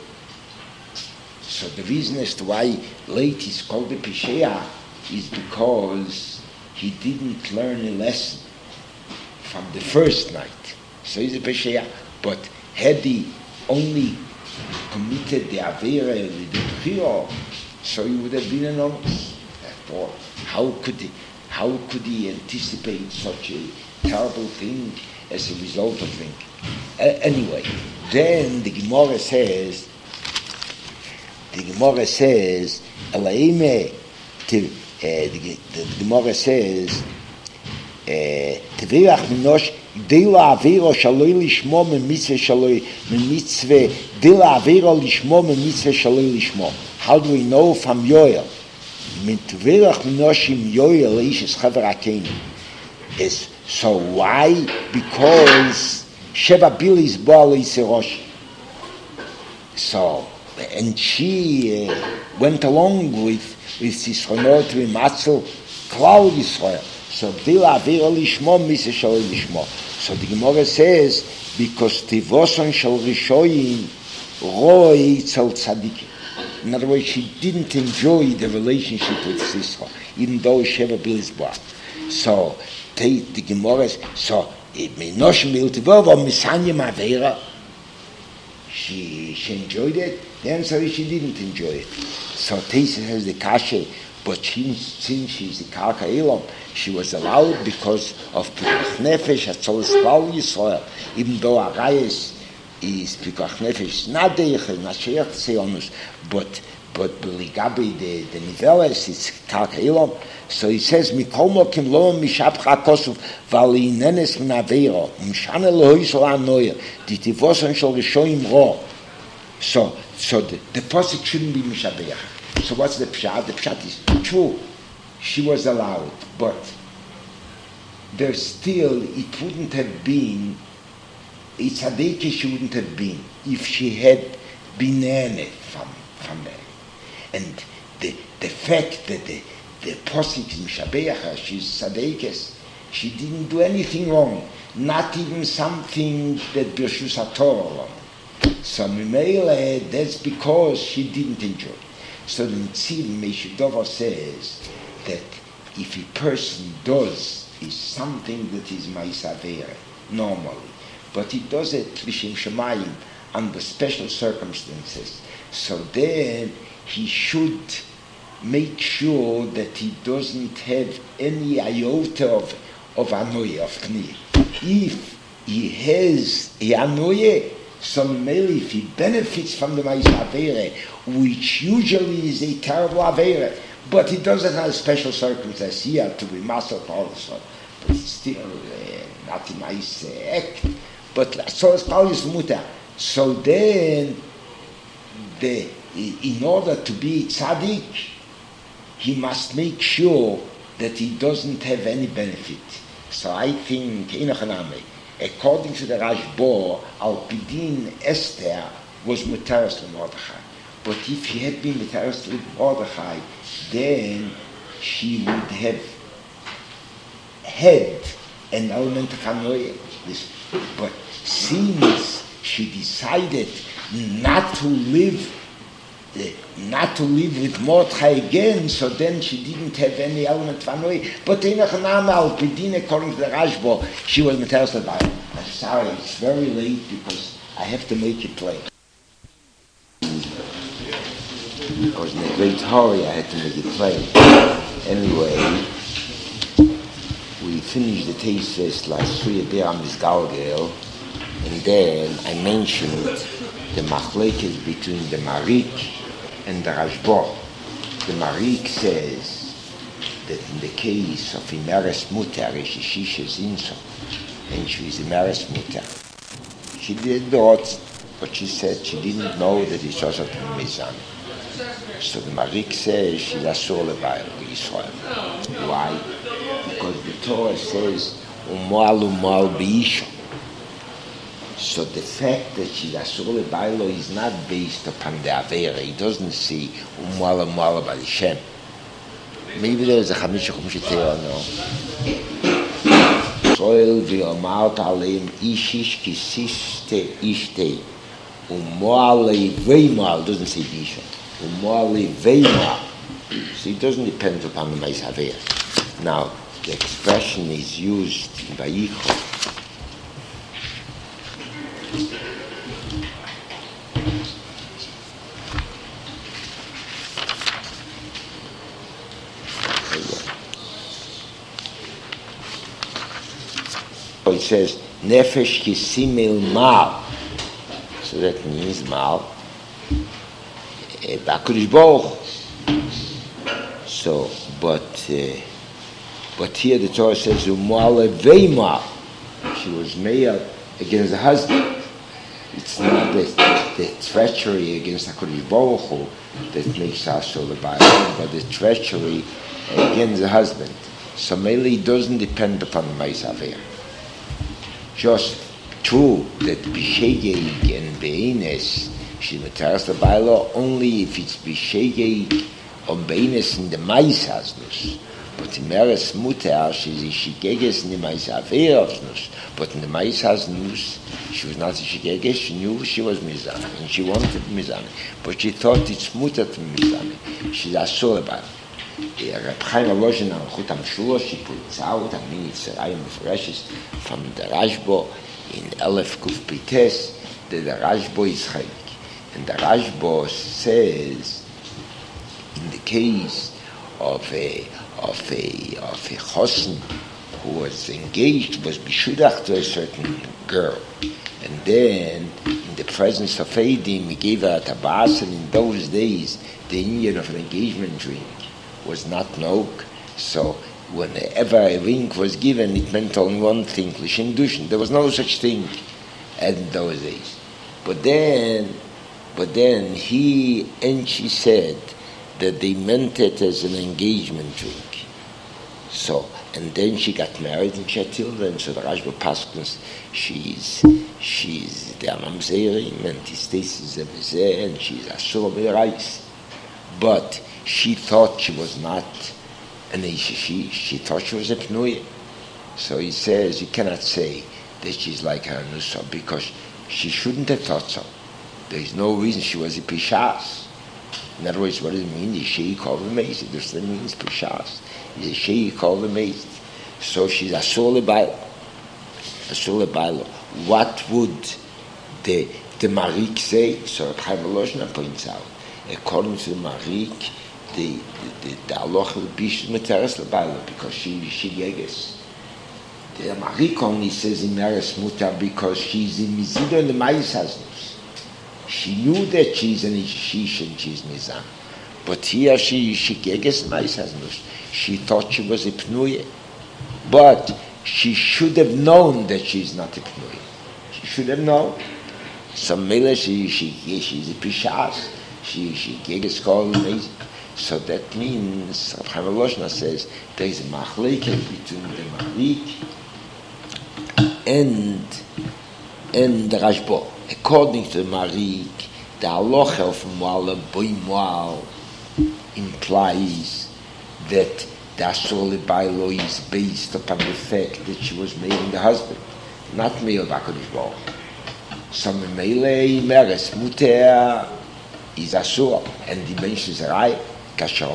So the reason as to why late is called the Pishea is because he didn't learn a lesson from the first night. So he's a Pishea. But had he only committed the Avera with the Bechira, so he would have been anonymous. After all, how could he, how could he anticipate such a terrible thing as a result of drinking? Uh, anyway, then the Gemara says, the Gemara says, Elaime, the, uh, the, the Gemara says, Tevirach minosh, Dila aviro shaloi lishmo me mitzvah shaloi me mitzvah, Dila aviro lishmo me mitzvah shaloi lishmo. How do we know from Yoel? Tevirach minoshim Yoel ish es chaver akeinu. Is so why? Because Sheva Bilis Baal is a Rosh. So, and she uh, went along with with Sisronot with Matzel, Klal Yisrael. So, Dila Avira Lishmo, Misa Shal Lishmo. So the Gemara says, because Tivoson Shal Rishoyin Roi Tzal Tzadikim. In other words, she didn't enjoy the relationship with Sisra, even though Sheva Bilis Baal. So, the, the Gemara says, so, She she enjoyed it. The answer is she didn't enjoy it. So Tesis has the kasha, but she, since she's a karka elam, she was allowed because of Pikuach Nefesh, Atzolas Klal Yisrael. Even though Arayis is Pikuach Nefesh, not Deichel, not Sheikh Tzionus, but but Beligabi the the Niveles is karka elam. So he says, Mikol mokim lo mishapcha kosuf vali nenes min aveiro mishane lohoi shel anoyer ditivosan shel rishoyim ro. So, so the, the pasuk shouldn't be mishabeach. So what's the pshat? The pshat is true. She was allowed, but there still it wouldn't have been. It's a day she wouldn't have been if she had been nene from from there, and the the fact that the The posik in Mishabeach, she's Sadekes, she didn't do anything wrong, not even something that Birshus HaTorah wrong. So Mimele, that's because she didn't enjoy. So the Nitzil Meshudova says that if a person does is something that is Ma'isavera, normally, but he does it Lishim Shemayim under special circumstances, so then he should make sure that he doesn't have any iota of, of anoia, of kni. If he has a anoia, so maybe if he benefits from the Ma'is Avere, which usually is a terrible Avere, but he doesn't have special circumstances here to be master also, but it's still uh, not a nice uh, act. But so as Paulus Mutter, so then the, in order to be tzaddik, he must make sure that he doesn't have any benefit. So I think, according to the Rashba, Al-Pidin Esther was Mutaras Mordechai. But if he had been Mutaras Mordechai, then she would have had an element of Hanoia. But since she decided not to live Uh, not to live with Mordechai again, so then she didn't have any element of Anoi. But in Al Pidin, according to the Rashba, she was Materas Ladai. I'm sorry, it's very late because I have to make it plain. I was in a great hurry, I had to make it plain. Anyway, we finished the taste last three day on this Galgel, and then I mentioned the machlekes between the Marik and the Rashba. The Marik says that in the case of Imeres Mutter, Shisha Zinso, and she is Imeres Mutter, she did not, but she said she didn't know that it's also to Mizan. So the Marik says she's Asur Lebayil Israel. Why? Because the Torah says, Umal Umal Be'isha. So the fact that she's Asur Lebayil is not based upon the Avera. He doesn't see Umal Umal B'Alishem. Maybe there is a Chamisha Chumshi Torah, no. Soil v'yomart aleim ishish kisiste ishte. Umoale veimal doesn't say bisha. Umoale veimal. So it doesn't depend upon the Meis Haveh. Now, the expression is used in Vayichro. It says nefesh kisimil mal, so that means mal b'Hakadosh Baruch. So, but uh, but here the Torah says umal veimal. She was male against the husband. It's not the, the treachery against Hakadosh Baruch that makes her so the Bible, but the treachery against the husband. So mainly it doesn't depend upon the Meis Haveh. Just true that B'Shegeg and Be'enes, she materials the bylaw only if it's B'Shegeg or Be'enes in the Mais Haznus. But in Meres Mutar, she's Ishigeges in the Mais Haveh. But in the Mais Haznus, she was not Ishigeges, she knew she was Mizan, and she wanted Mizan. But she thought it's Mutar to Mizan. She's Asur about it. Reb Chaim Volozhin on Chut HaMeshula, she puts out, I mean, it's a Rayim Mefreshes from the Rashbo in Elef Kuf Pites, that the Rashbo is Chayik. And the Rashbo says, in the case of a, of a, of a Chosin who was engaged, was Bishudach to a certain girl. And then, in the presence of Eidim, he gave her a tabas, and in those days, the Indian of an engagement ring was not nog, so whenever a ring was given, it meant only one thing, L'Shem Dushin. There was no such thing in those days. But then, but then he and she said that they meant it as an engagement ring. So, and then she got married and she had children. So the Rashba Paskins, she's she's the Mamzerim and he stays and she's Asur B'Rais. But she thought she was not an Ishishi, she thought she was a Pnuya. So he says, you cannot say that she's like her Nusa, because she shouldn't have thought so. There is no reason she was a Pishas. In other words, what does it mean? Is she called amazing? This means Pishas. Is she called amazing? So she's Asur Lebayil. Asur Lebayil. What would the, the Marik say? So Chaim Volozhin points out, according to the Marik, the the the halacha would be she's Materes Lebayil because she she Yeges. The Marik only says in Meres Mutar because she's in Mizido and the Mais Haznus. She knew that she's an Ishish and she's Mizan, but here she she Yeges Mais Haznus. She thought she was a Pnuya, but she should have known that she's not a Pnuya. She should have known. So Mela she she she's a Pishas. She she Yeges called amazing. So that means, Reb Chaim Volozhin says, there is a machlekes between the Marik and, and the Rashbo. According to the Marik, the halacha of Mu'al Boi Mu'al implies that the Asur Lebayil is based upon the fact that she was marrying the husband, not male Hakadosh Baruch. So Memele Meres Mutar is Asur, and he mentions Rai. So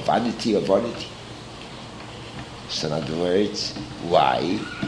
in other words, why?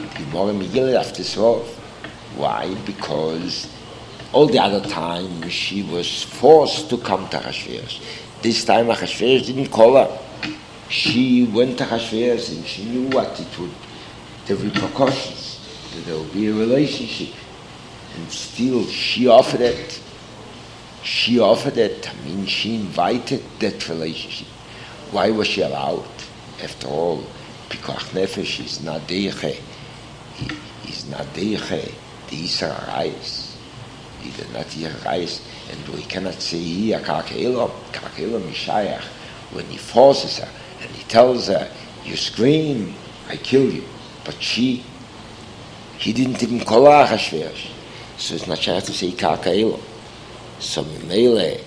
Why? Because all the other time she was forced to come to Achashverosh. This time Achashverosh didn't call her. She went to Achashverosh and she knew what it would, the repercussions, that there would be a relationship. And still she offered it. She offered it. I mean, she invited that relationship. Why was she allowed? After all, Pikuach Nefesh is not deiche, is not deiche, the Isra Reis. He did not hear Reis, and we cannot say here, Karkeilom, Karkeilom Mishayach, when he forces her, and he tells her, you scream, I kill you. But she, he didn't even call her Achashverosh. So it's not sure to say Karkeilom. So Mele,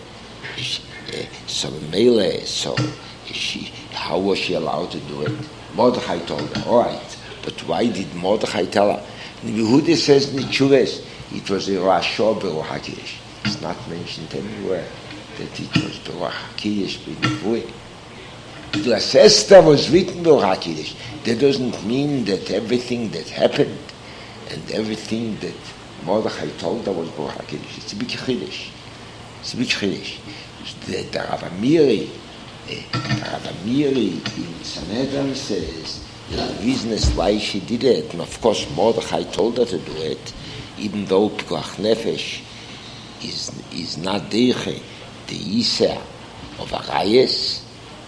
so Mele, so she, how was she allowed to do it? Mordechai told her, all right, but why did Mordechai tell her? And Yehuda says in the Chuvas, it was a Rasha Beruach HaKodesh. It's not mentioned anywhere that it was Beruach HaKodesh b'Nevuah. The Esther was written Beruach HaKodesh. That doesn't mean that everything that happened and everything that Mordechai told her was Beruach HaKodesh. It's a big Chiddush. It's a big Chiddush. The, the Rav Amiri, uh, the Rav Amiri in Sanhedrin says that the reason is why she did it, and of course Mordechai told her to do it, even though Pikuach Nefesh is, is not Deiche, the Isa of Arayes,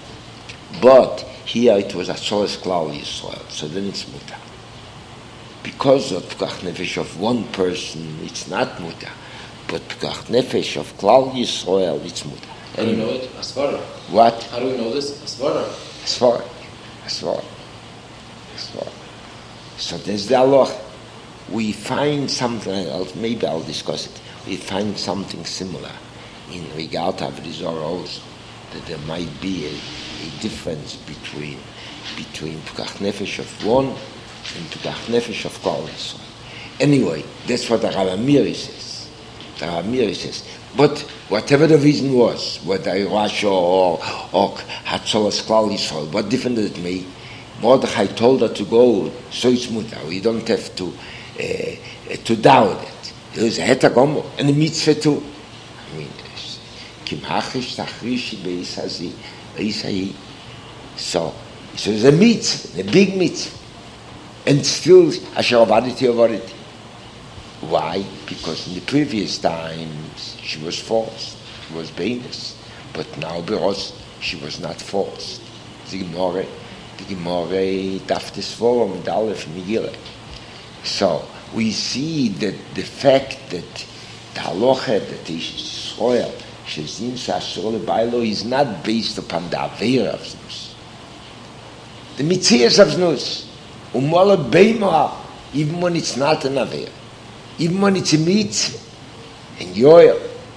but here it was a Solas Klal Yisrael, so then it's Mutar. Because of Pikuach Nefesh of one person, it's not Mutar, but Pikuach Nefesh of Klal Yisrael, it's Mutar. How do we know it? Asvara. What? How do we know this? Asvara. Asvara. Asvara. Asvara. So there's the Allah. We find something else, maybe I'll discuss it. We find something similar in regard to Avodah also, that there might be a, a difference between between Pikuach Nefesh of one and Pikuach Nefesh of Klal Yisrael. Anyway, that's what the Rav Amiri says. The Rav Amiri says. But whatever the reason was, whether Rasha or, or Hatzolas Klal Yisrael, what difference did it make? Mordechai told her to go, so it's mutar. We don't have to uh, to doubt it. It was a hetagomo and a mitzvah too. I mean, kimhachish tachrishi beisazi beisahi. So, so it's a mitzvah, a big mitzvah, and still asher avaditi avaditi. Why? Because in the previous times she was forced, she was beinus, but now because she was not forced. The Gemara, the Gemara daftis forum and Aleph Megillah. So we see that the fact that the halacha that is Yisrael shezin shasur lebailo is not based upon the aveira of znus, the mitzias of znus, umola beima, even when it's not an aveira. Even when it's a mitzvah, and yoel,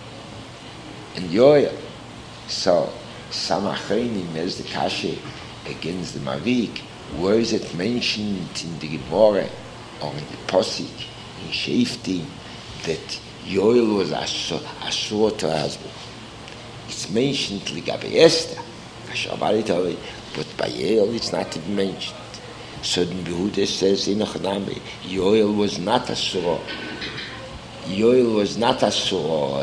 and yoel. So, Samachreinim is the kashe against the Marik. Where is it mentioned in the Gemara or in the Posik, in Sheftim, that yoel was asur to her husband? It's mentioned Ligabe Esther, but by yoel it's not even mentioned. So the Yehuda says in Ochnami, yoel was not asur. Yoel was not asur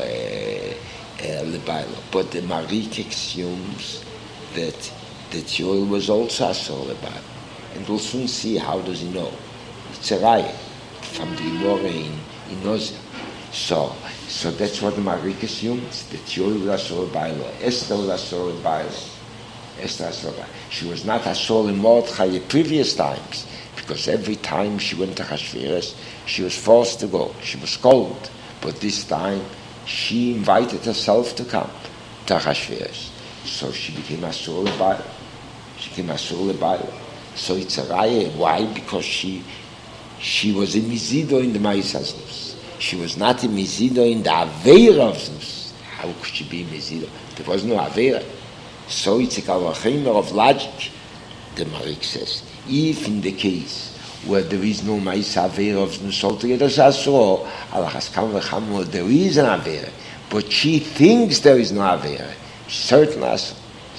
lebailo, but the Marik assumes that that yoel was also asur lebailo, and we'll soon see how does he know. It's a raya from the Gemara in in Nozia. So so that's what the Marik assumes, that yoel was asur lebailo, Esther was asur lebailo. Esther asur lebailo. She was not asur in Mordechai the previous times, because every time she went to Achashverosh, she was forced to go. She was cold. But this time, she invited herself to come to Achashverosh. So she became asur lebailo. She became asur lebailo. So it's a raya. Why? Because she she was a mizido in the ma'is haznus. She was not a mizido in the aveira of znus. How could she be a mizido? There was no aveira. So it's a kavachimer of logic, the Marik says. If in the case where there is no ma'is aveira of znus altogether, so alachas kam v'cham, there is an aveira, but she thinks there is no aveira. Certainly, it's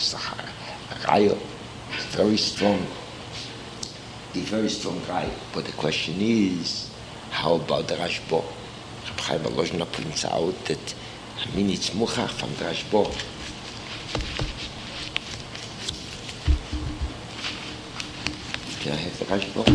a raya. It's very strong. It's very strong raya. But the question is, how about the Rashbo? Reb Chaim Volozhin points out that, I mean, it's muchach from the Rashbo. Can I have the Rashbo?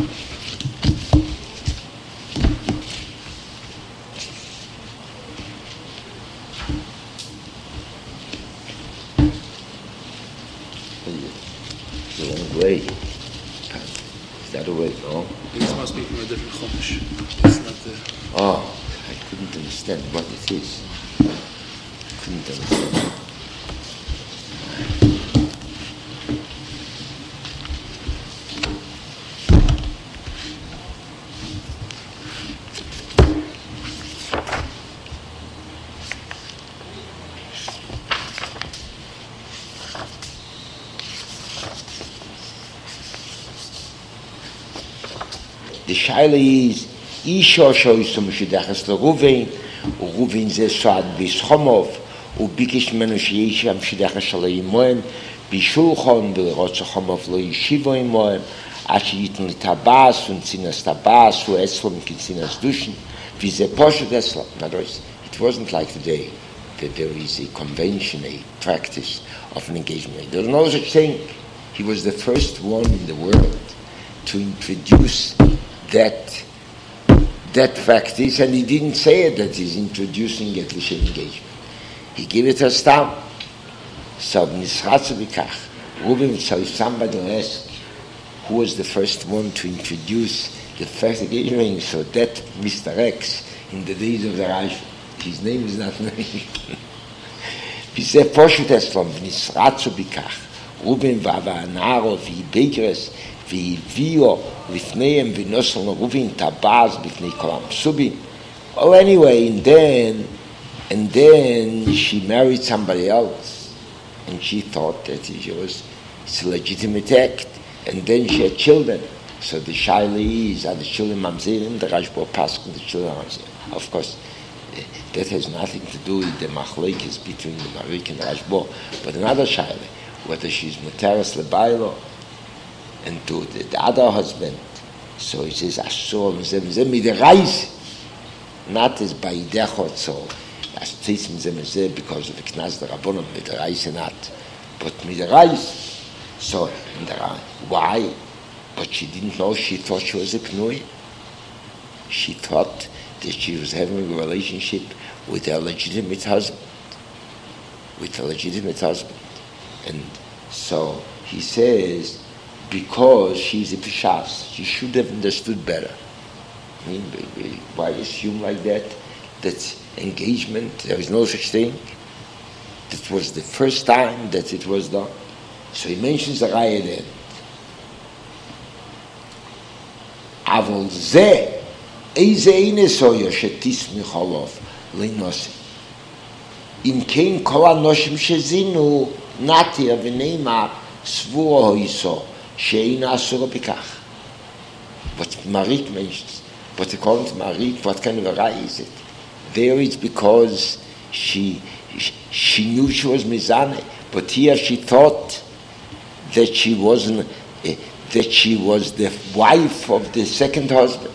It's a long way. it, no? This must be from a different chumash. It's not the. Oh, I couldn't understand what it is. Couldn't understand. The shaila is, Isha shoysom shidachas leRuven, uRuven ze soad b'Schomov, uBikish menu sheyisham shidachas shalei imoem, b'Shulchan v'lerotz Schomov lo yeshivo imoem, asher yitn l'tabas und tzinas tabas u'etzlom kitzinas dushin, v'ze poshet etzlom. In other words, it wasn't like today that there is a convention, a practice of an engagement. There was no such thing. He was the first one in the world to introduce that that practice, and he didn't say it that he's introducing a Lishem engagement. He gave it a stam. So Nisratzu B'kach, Reuben, so if somebody will ask who was the first one to introduce the first engagement, so that Mister X in the days of the Rajv, his name is not known. V'zeh Poshut Eslom, Nisratzu B'kach, Reuben v'ava Anaro v'Ibegres v'Ivio לפניהם ונוסל נרובין טבאז בפני כל המסובים. Well, anyway, and then, and then she married somebody else, and she thought that it was it's a legitimate act, and then she had children. So the shaila is, are the children mamzerim? The Rashba Pasuk, the children mamzerim. Of course, that has nothing to do with the machlekes between the Marik and the Rashba, but another shaila, whether she's mutaras lebaylo, and to the, the other husband. So he says, Asur, Mzem, Mzem, Miderais, not as by Dechot, so as Tzis, Mzem, Mzem, because of the Knas, the Rabbonim, Miderais, not, but Miderais. So, why? But she didn't know, she thought she was a Pnui. She thought that she was having a relationship with her legitimate husband, with a legitimate husband. And so he says, because she's a Pishas, she should have understood better. I mean, why assume like that? That engagement, there is no such thing. That was the first time that it was done. So he mentions the Raya then. Avol ze, eize eine soya shetis micholov, leinosi. Im kein kol anoshim shezinu, nati avineima, svuro hoiso, sheina asura pikach. What Marik mentions, but according to Marik, what kind of a Raya is it? There it's because she, she she knew she was Mizane, but here she thought that she wasn't, uh, that she was the wife of the second husband.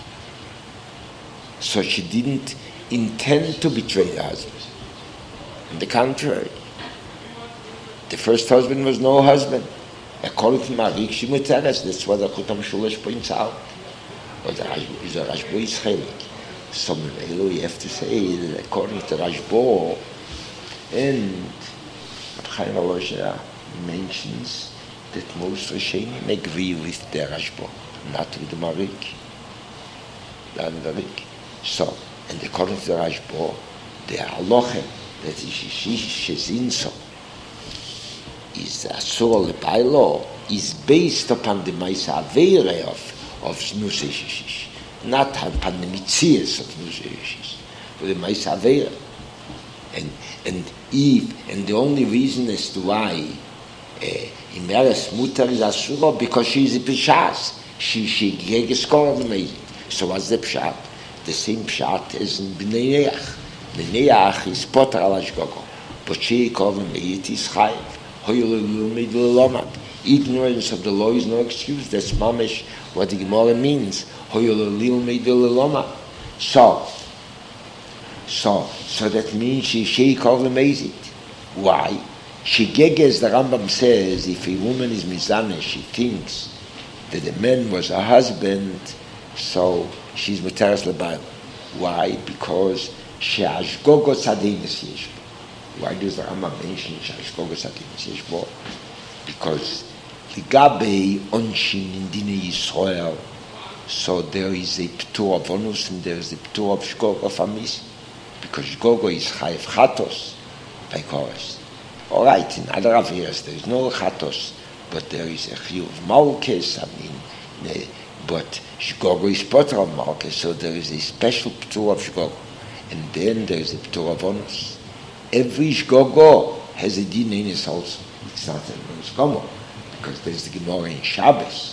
So she didn't intend to betray the husband. On the contrary, the first husband was no husband. According to Marik, she Muteres, that's what the Chutam Shulesh points out. But the Rashbo is Chelik. So you have to say that according to Rashbo, and Chaim Alosha mentions that most Rishonim agree with the Rashbo, not with the Marik. Not the Marik. So, and according to the Rashbo, the Halochem, that is Shezin so, is Asur Lebailo, is based upon the Maisa Aveire of of Znus Eshishish, not upon the Mitzias of Znus Eshishish, but the Maisa Aveire. And and Eve, and the only reason as to why Imeres Mutter is Asura, because she is a Pishas. She she gave a amazing. So what's the Pshat? The same Pshat as in Bnei Neach. Bnei Neach is Potter al Ashgogo, but she called him it is Chayiv. Ignorance of the law is no excuse. That's mamish what the Gemara means. So, so, so that means she she called him it. Why? She geges, the Rambam says, if a woman is mizaneh, she thinks that the man was her husband, so she's muteres lebayla. Why? Because she ashgogo tzadinus yeshbo. Why does the Rambam mention she ashgogo tzadinus yeshbo? Because Ligabe Onshin in Dine Yisrael, so there is a Ptur of Onus and there is a Ptur of Shgogo of Amis, because Shgogo is Chayiv Chatos by chorus. All right, in other affairs there is no Chatos, but there is a Chiyuv Malkes, I mean, ne, but Shgogo is Potter of Malkes, so there is a special Ptur of Shgogo, and then there is a Ptur of Onus. Every Shgogo has a din in his also. It's not a Shgogo, because there's the Gemara in Shabbos.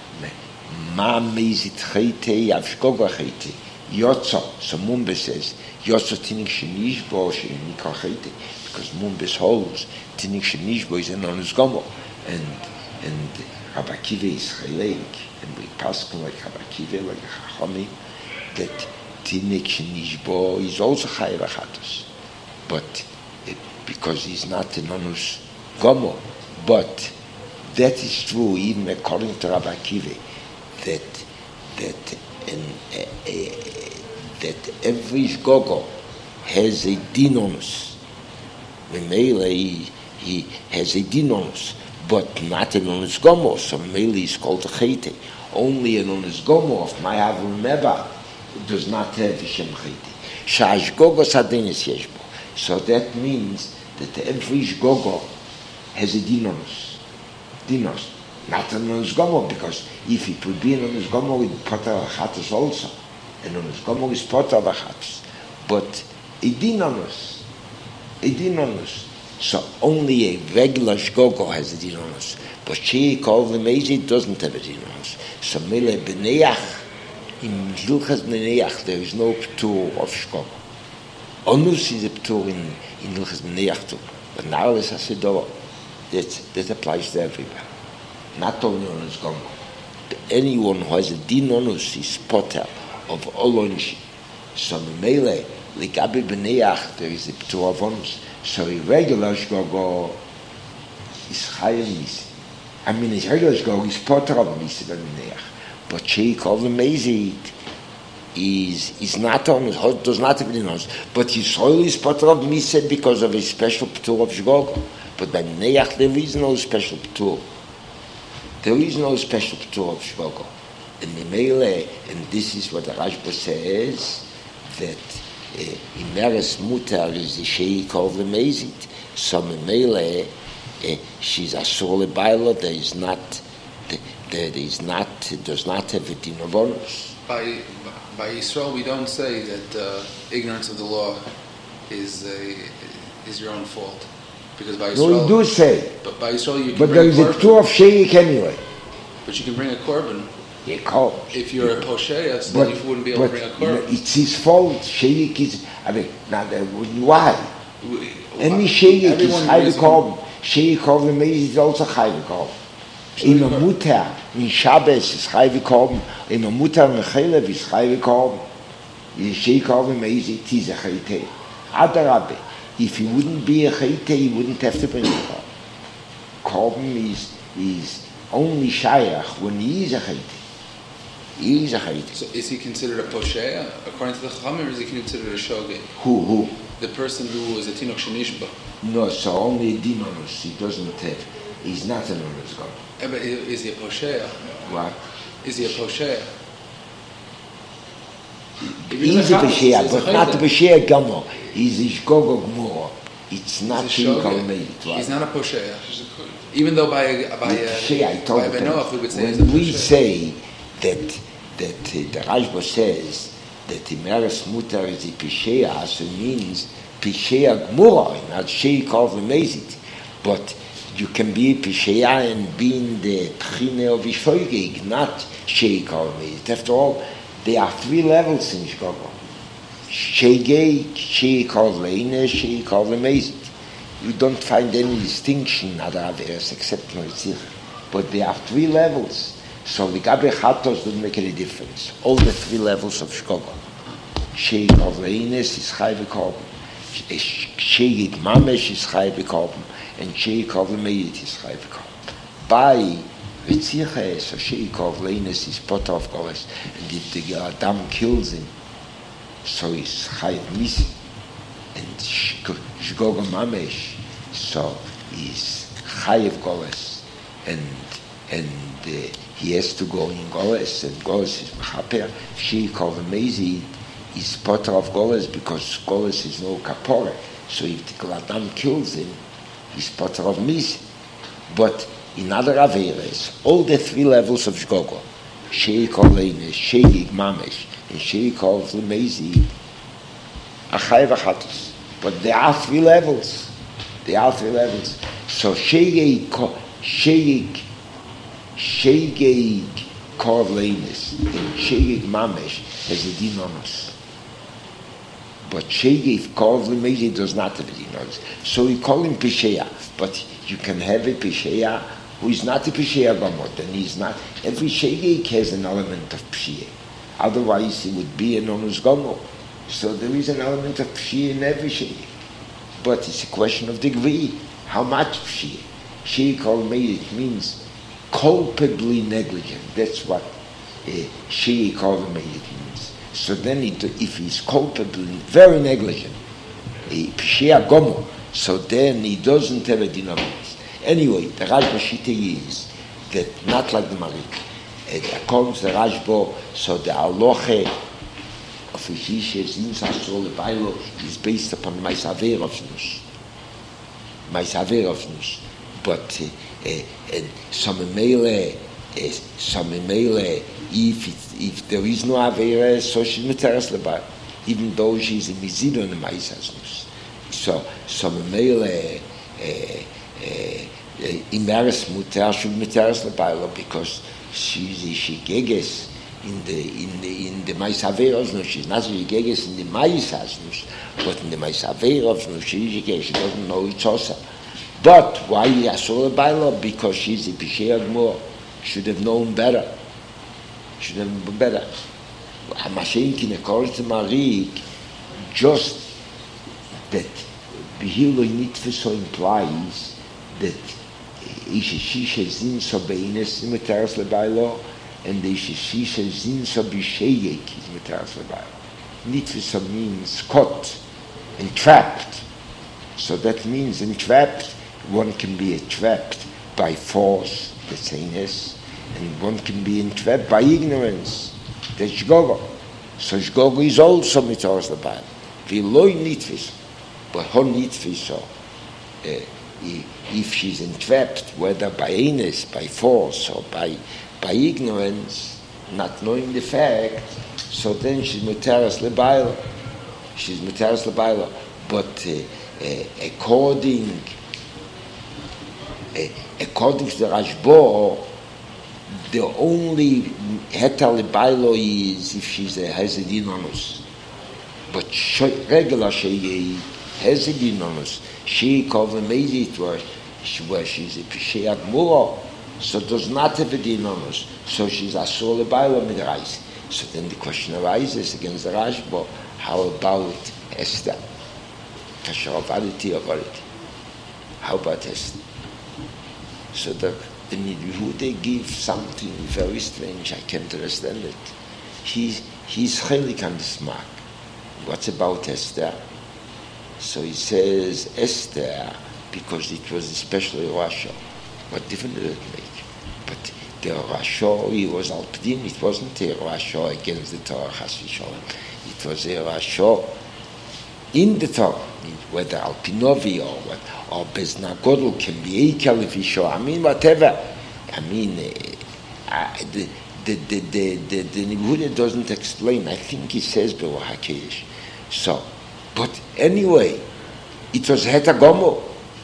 Ma mezit chayte av shgogo chayte. Yotzo, so Mumbe says, Yotzo tinik shenishbo shenikar chayte, because Mumbe holds tinik shenishbo is an onus gomo, and and Rabbi Akiva is chayleik, and we pass like Rabbi Akiva, like Chachami, that tinik shenishbo is also chayav achatos, but it, because he's not an onus gomo, but that is true even according to Rabbi Akiva, that that in, uh, uh, that every shgogo has a dinonus. Memele he, he has a dinonus, but not an onus gomo. So memele is called a chayte. Only an onus gomo of my avul does not have shem chayte. Shashgogo sadenis yeshbo. So that means that every shgogo has a dinonus. Dinos. Not an onus gomo, because if it would be an onus gomo with potter achatos also, an onus gomo is potter achatos, but a dinonus, a dinonus. So only a regular shgogo has a dinonus, but she called the mezi doesn't have a dinonus. So mele b'neach, in hilchas b'neach there is no ptur of shgogo. Onus is a ptur in in hilchas b'neach too, but now it's a sedor. That that applies to everybody. Not only on his gomo. Anyone who has a din onus is potter of all onus. So mele ligabi b'neach there is a ptur of onus. So a regular shgogo is chayav misi. I mean, a regular shgogo is potter of misi b'neach, but she called the mezid is is not on does not have din onus, but his soil is potter of misi because of a special ptur of shgogo. But by b'neach there is no special ptur. There is no special ptur of shgogo. And Mimele, and this is what the Rashba says, that uh, Imeres Mutar is the sheik of the Mezit. So Mimele, uh, she's a sole baila, there is not, there is not, does not have a din of onus. By, by Yisrael, we don't say that uh, ignorance of the law is a, is your own fault. Because by Yisrael, no, we do say. But by Yisrael, you can but bring there is a ptur of sheik anyway. But you can bring a korban. He calls. If you're a posheya, so then you wouldn't be able to bring a korban. You know, it's his fault. Sheik is. I mean, now why? We, Any sheik is chayv korban. Sheik of the mezid is also chayv korban. In a mutar in Shabbos is chayv korban. In a mutar in chaylev is chayv korban. In sheik of the mezid it is a chayte. Adarabe. If he wouldn't be a chayte, he wouldn't have to bring a korban. Korban is is only shayach when he is a chayte. He is a chayte. So is he considered a posheya according to the Chachamim, or is he considered a shogeg? Who who? The person who is a tinok shenishba. No, so only a din onus. He doesn't have. He's not an onus god. Yeah, but is he a posheya? What? Is he a posheya? He's a b'shea, but not a b'shea gamo. He's a shgogo gmuro. It's not shikol made. He's not a posheya. Even though by by uh, by Benoach we would say when we say that that uh, the Rashba says that the Meres Mutar is a Pishea, so it means Pishea Gmura, not Sheikov Amazit. But you can be a Pishea and be in the Pchine of Ishvoigig, not Sheikov Amazit. After all, there are three levels in Shgogo. Sheigeg, Sheikov Leine, Sheikov Amazit. You don't find any distinction in other areas except Noitzich. But there are three levels. So the Gabi Chatos doesn't make any difference. All the three levels of Shgogo. Sheik of Reines is Chai V'Korban. Sheik Mamesh is Chai V'Korban. And Sheik of Meit is Chai V'Korban. By Ritzicha, so Sheik of Reines is Potter of Goles. And if the Adam kills him, so he's Chai Misi. And Shgogo Mamesh, so he's Chai of Goles. And and uh, he has to go in Goles, and Goles is Mechaper. She called Mezi is potter of Goles because Goles is no kapore. So if the Gladam kills him, he's potter of Mezi. But in other Averes, all the three levels of Shgogo, Shei called Leine, Shei Mamesh, and Shei called Mezi, Achai Vachatus. But there are three levels. There are three levels. So Shei Shei Shei Korlenis and Shei Mamesh has a din on us. But Shei Korlenis does not have a din on us. So we call him Pesheya. But you can have a Pesheya who is not a Pesheya Gomot, and he's not. Every Shei has an element of Pesheya. Otherwise he would be an Onus Gomot. So there is an element of Pesheya in every Shei. But it's a question of degree. How much Pesheya? Shei Korlenis means culpably negligent. That's what uh, Shei Korlenis means. So then, it, if he's culpably very negligent, Pesheya Gomo, so then he doesn't have a denomination. Anyway, the Rashba Shita is that not like the Marik. It comes the Rashba, so the Aloche of Ishishe Zins Hasol Bailo is based upon the Maisaver of Nus. Maisaver of Nus. But uh, uh, and some mele, uh, some mele, if it, if there is no Avera, so she's Materas Lebar, even though she's a Mizidon in the Maisasnus. So some mele, Imeres Mutar should Materas Lebar because she's a Shigeges in the in the in the Maisaveros. No, she's not Shigeges in the Maisasnus, but in the Maisaveros, she she doesn't know it's also. But why Yasur Baila? Because she's a Pesheya Gmor. Should have known better. Should have known better. Hamashenkin, according to Marik, just that Behilo Nitfiso implies that Ishishisha Zin Sobeines is Materas Lebailo, and the Ishishisha Zin Sobishayek is Materas Lebailo. Nitfiso means caught, entrapped. So that means entrapped. One can be entrapped by force, that's heinous, and one can be entrapped by ignorance, that's Shgogo. So Shgogo is also Mitaras Lebail. V'loi nitfis, but her nitfis, so uh, if she's entrapped, whether by heinous, by force, or by by ignorance, not knowing the fact, so then she's Mitaras Lebail. She's Mitaras Lebail. But uh, uh, according Uh, according to the Rashba, the only heter lebailo is if she's a has a din on us. But regular she has a din on us. She cover made it where she where she's a Pesheya Gmura, so does not have a din on us. So she's a asur lebailo midrais. So then the question arises against the Rashba: how about Esther? Kasher avaliti avaliti. How about Esther? So the, the Yehuda give something very strange. I can't understand it. He he's chelik on this mark. What's about Esther? So he says Esther because it was especially Rasha. What difference did it make? But the Rasha, he was Alpidin. It wasn't a Rasha against the Torah Chas v'Sholem. It was a Rasha in the Torah, whether Alpinovi or what, or Bezna Godel can be Eikel if he show. I mean, whatever. I mean, uh, uh, the the the the the, the Nebuchadnezzar doesn't explain. I think he says Beruach HaKodesh. So, but anyway, it was Hetagomo.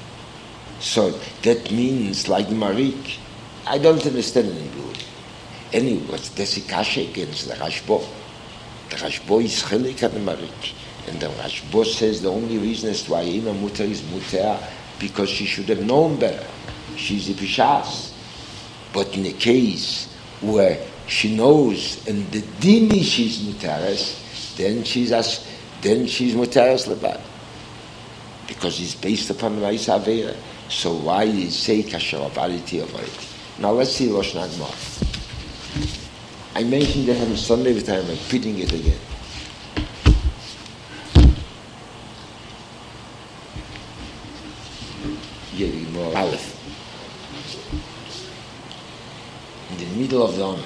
So that means like Marik. I don't understand Nebuchadnezzar. Anyway, what's Desikashe against the Rashba? The Rashba is chelik on the Marik. And the Rashba says the only reason is why Ima Mutter is Mutter because she should have known better. She's a Pishas. But in a case where she knows and the dini she's Mutteres, then she's as then she's Mutteres Lebat. Because it's based upon Rais Avera. So why did it say Kasher Avaliti Avaliti? Now let's see Rosh Nagmar. I mentioned that on Sunday with time, I'm repeating it again. Aleph. middle of the Omet.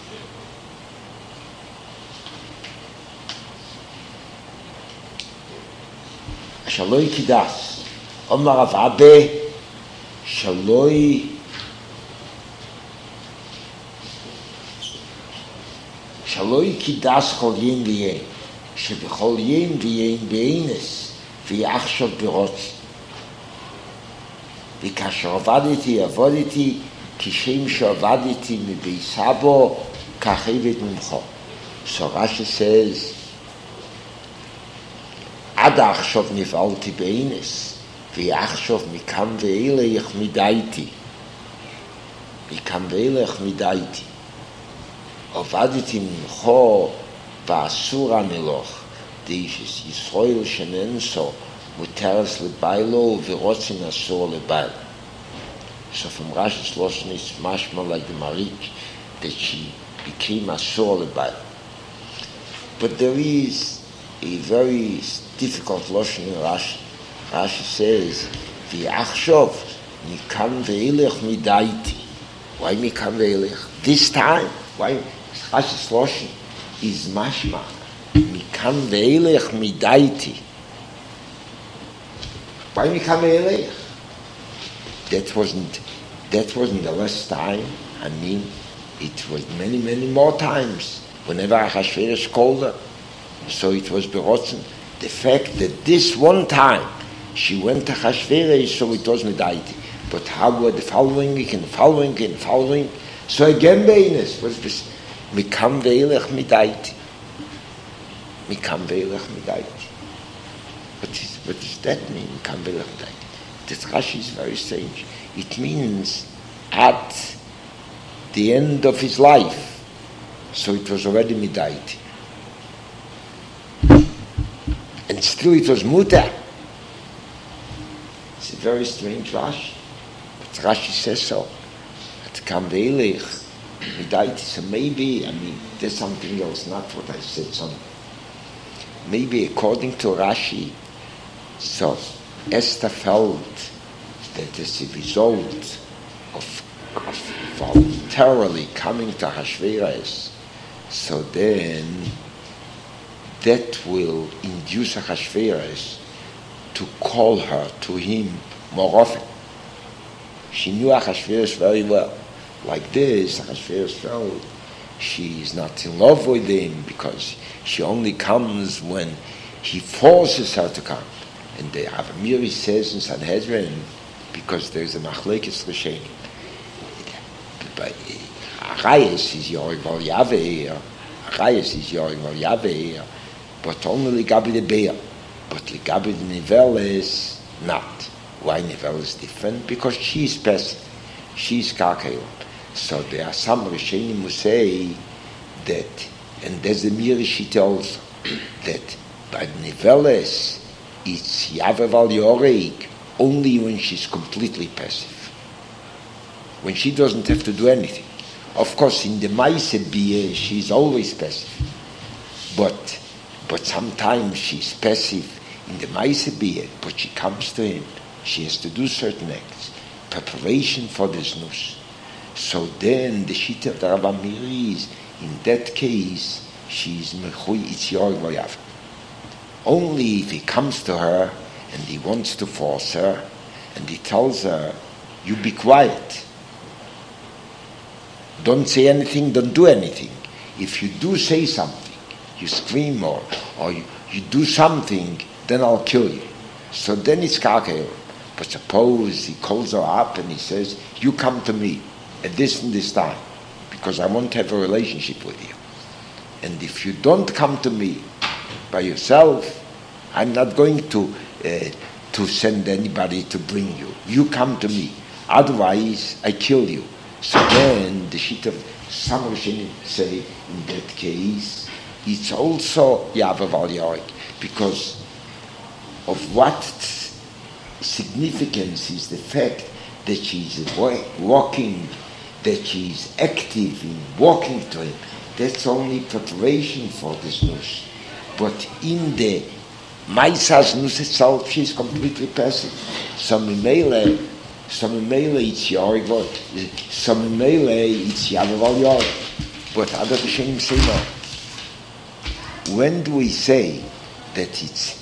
Shaloi kidas. Omar Rav Abbe, Shaloi Shaloi kidas chol yem v'yem, shebechol yem v'yem be'eines, v'yachshov berotz. וכאשר עבדתי, עבדתי, כשם שעבדתי מבית סבא, כך עבד ממך. So Rashi says, עד עכשיו נפעלתי באינס, ועכשיו מכאן ואילך מדייתי. מכאן ואילך מדייתי. עבדתי ממך, ואסור המלוך, דאיש ישראל שננסו, mutaras lebailo v'rotzin asur lebail. So from Rashi's Lashon it's mashma like the Marik that she became asur lebail. But there is a very difficult Lashon in Rashi. Rashi says, v'achshov mikam ve'elech midaiti. Why mikam ve'elech? This time, why Rashi's Lashon is mashma mikam ve'elech midaiti. Why mikam ve'elech? That wasn't that wasn't the last time. I mean, it was many, many more times. Whenever Achashverosh called her, so it was berotzen. The fact that this one time she went to Achashverosh, so it was midaiti. But how were the following week and the following week and the following? So again, beines was this mikam ve'elech midaiti. Mikam ve'elech midaiti. What is what does that mean? Mikam ve'elech midaiti. This Rashi is very strange. It means at the end of his life. So it was already midaiti. And still it was muta. It's a very strange Rashi. But Rashi says so. At kam ve'elech midaiti. So maybe, I mean, there's something else, not what I said. Some, maybe according to Rashi, so Esther felt that as a result of, of voluntarily coming to Ahasuerus, so then that will induce Ahasuerus to call her to him more often. She knew Ahasuerus very well. Like this, Ahasuerus felt she is not in love with him because she only comes when he forces her to come. And the Avamiri says in Sanhedrin, because there's a machlekes l'shenim. Arayas is yorig val yaveir. Arayas is yorig val yaveir. But only ligabi the bear. But ligabi the nivel is not. Why nivel is different? Because she is passive. She is kakayot. So there are some Rishonim who say that, and there's the Mirishita also, that by niveles it's yaveval yorig only when she's completely passive. When she doesn't have to do anything. Of course, in the Maise Biyeh, she's always passive. But but sometimes she's passive in the Maise Biyeh, but she comes to him. She has to do certain acts. Preparation for the znus. So then the Shita of the Rabbi Miri is, in that case, she's mechui itzior v'yav. Only if he comes to her and he wants to force her and he tells her, you be quiet. Don't say anything, don't do anything. If you do say something, you scream or, or you, you do something, then I'll kill you. So then it's kakeo. But suppose he calls her up and he says, you come to me at this and this time because I want to have a relationship with you. And if you don't come to me by yourself, I'm not going to uh, to send anybody to bring you. You come to me. Otherwise, I kill you. So then the sheet of some Rishonim say in that case, it's also Yaveval Yorik because of what significance is the fact that she's walking, that she's active in walking to him. That's only preparation for the znus. But in the Maisa znus itself, she's completely passive. So Mimele, Some mele it's yorig, some mele it's yavaval yorig. But other Hashem say no. When do we say that it's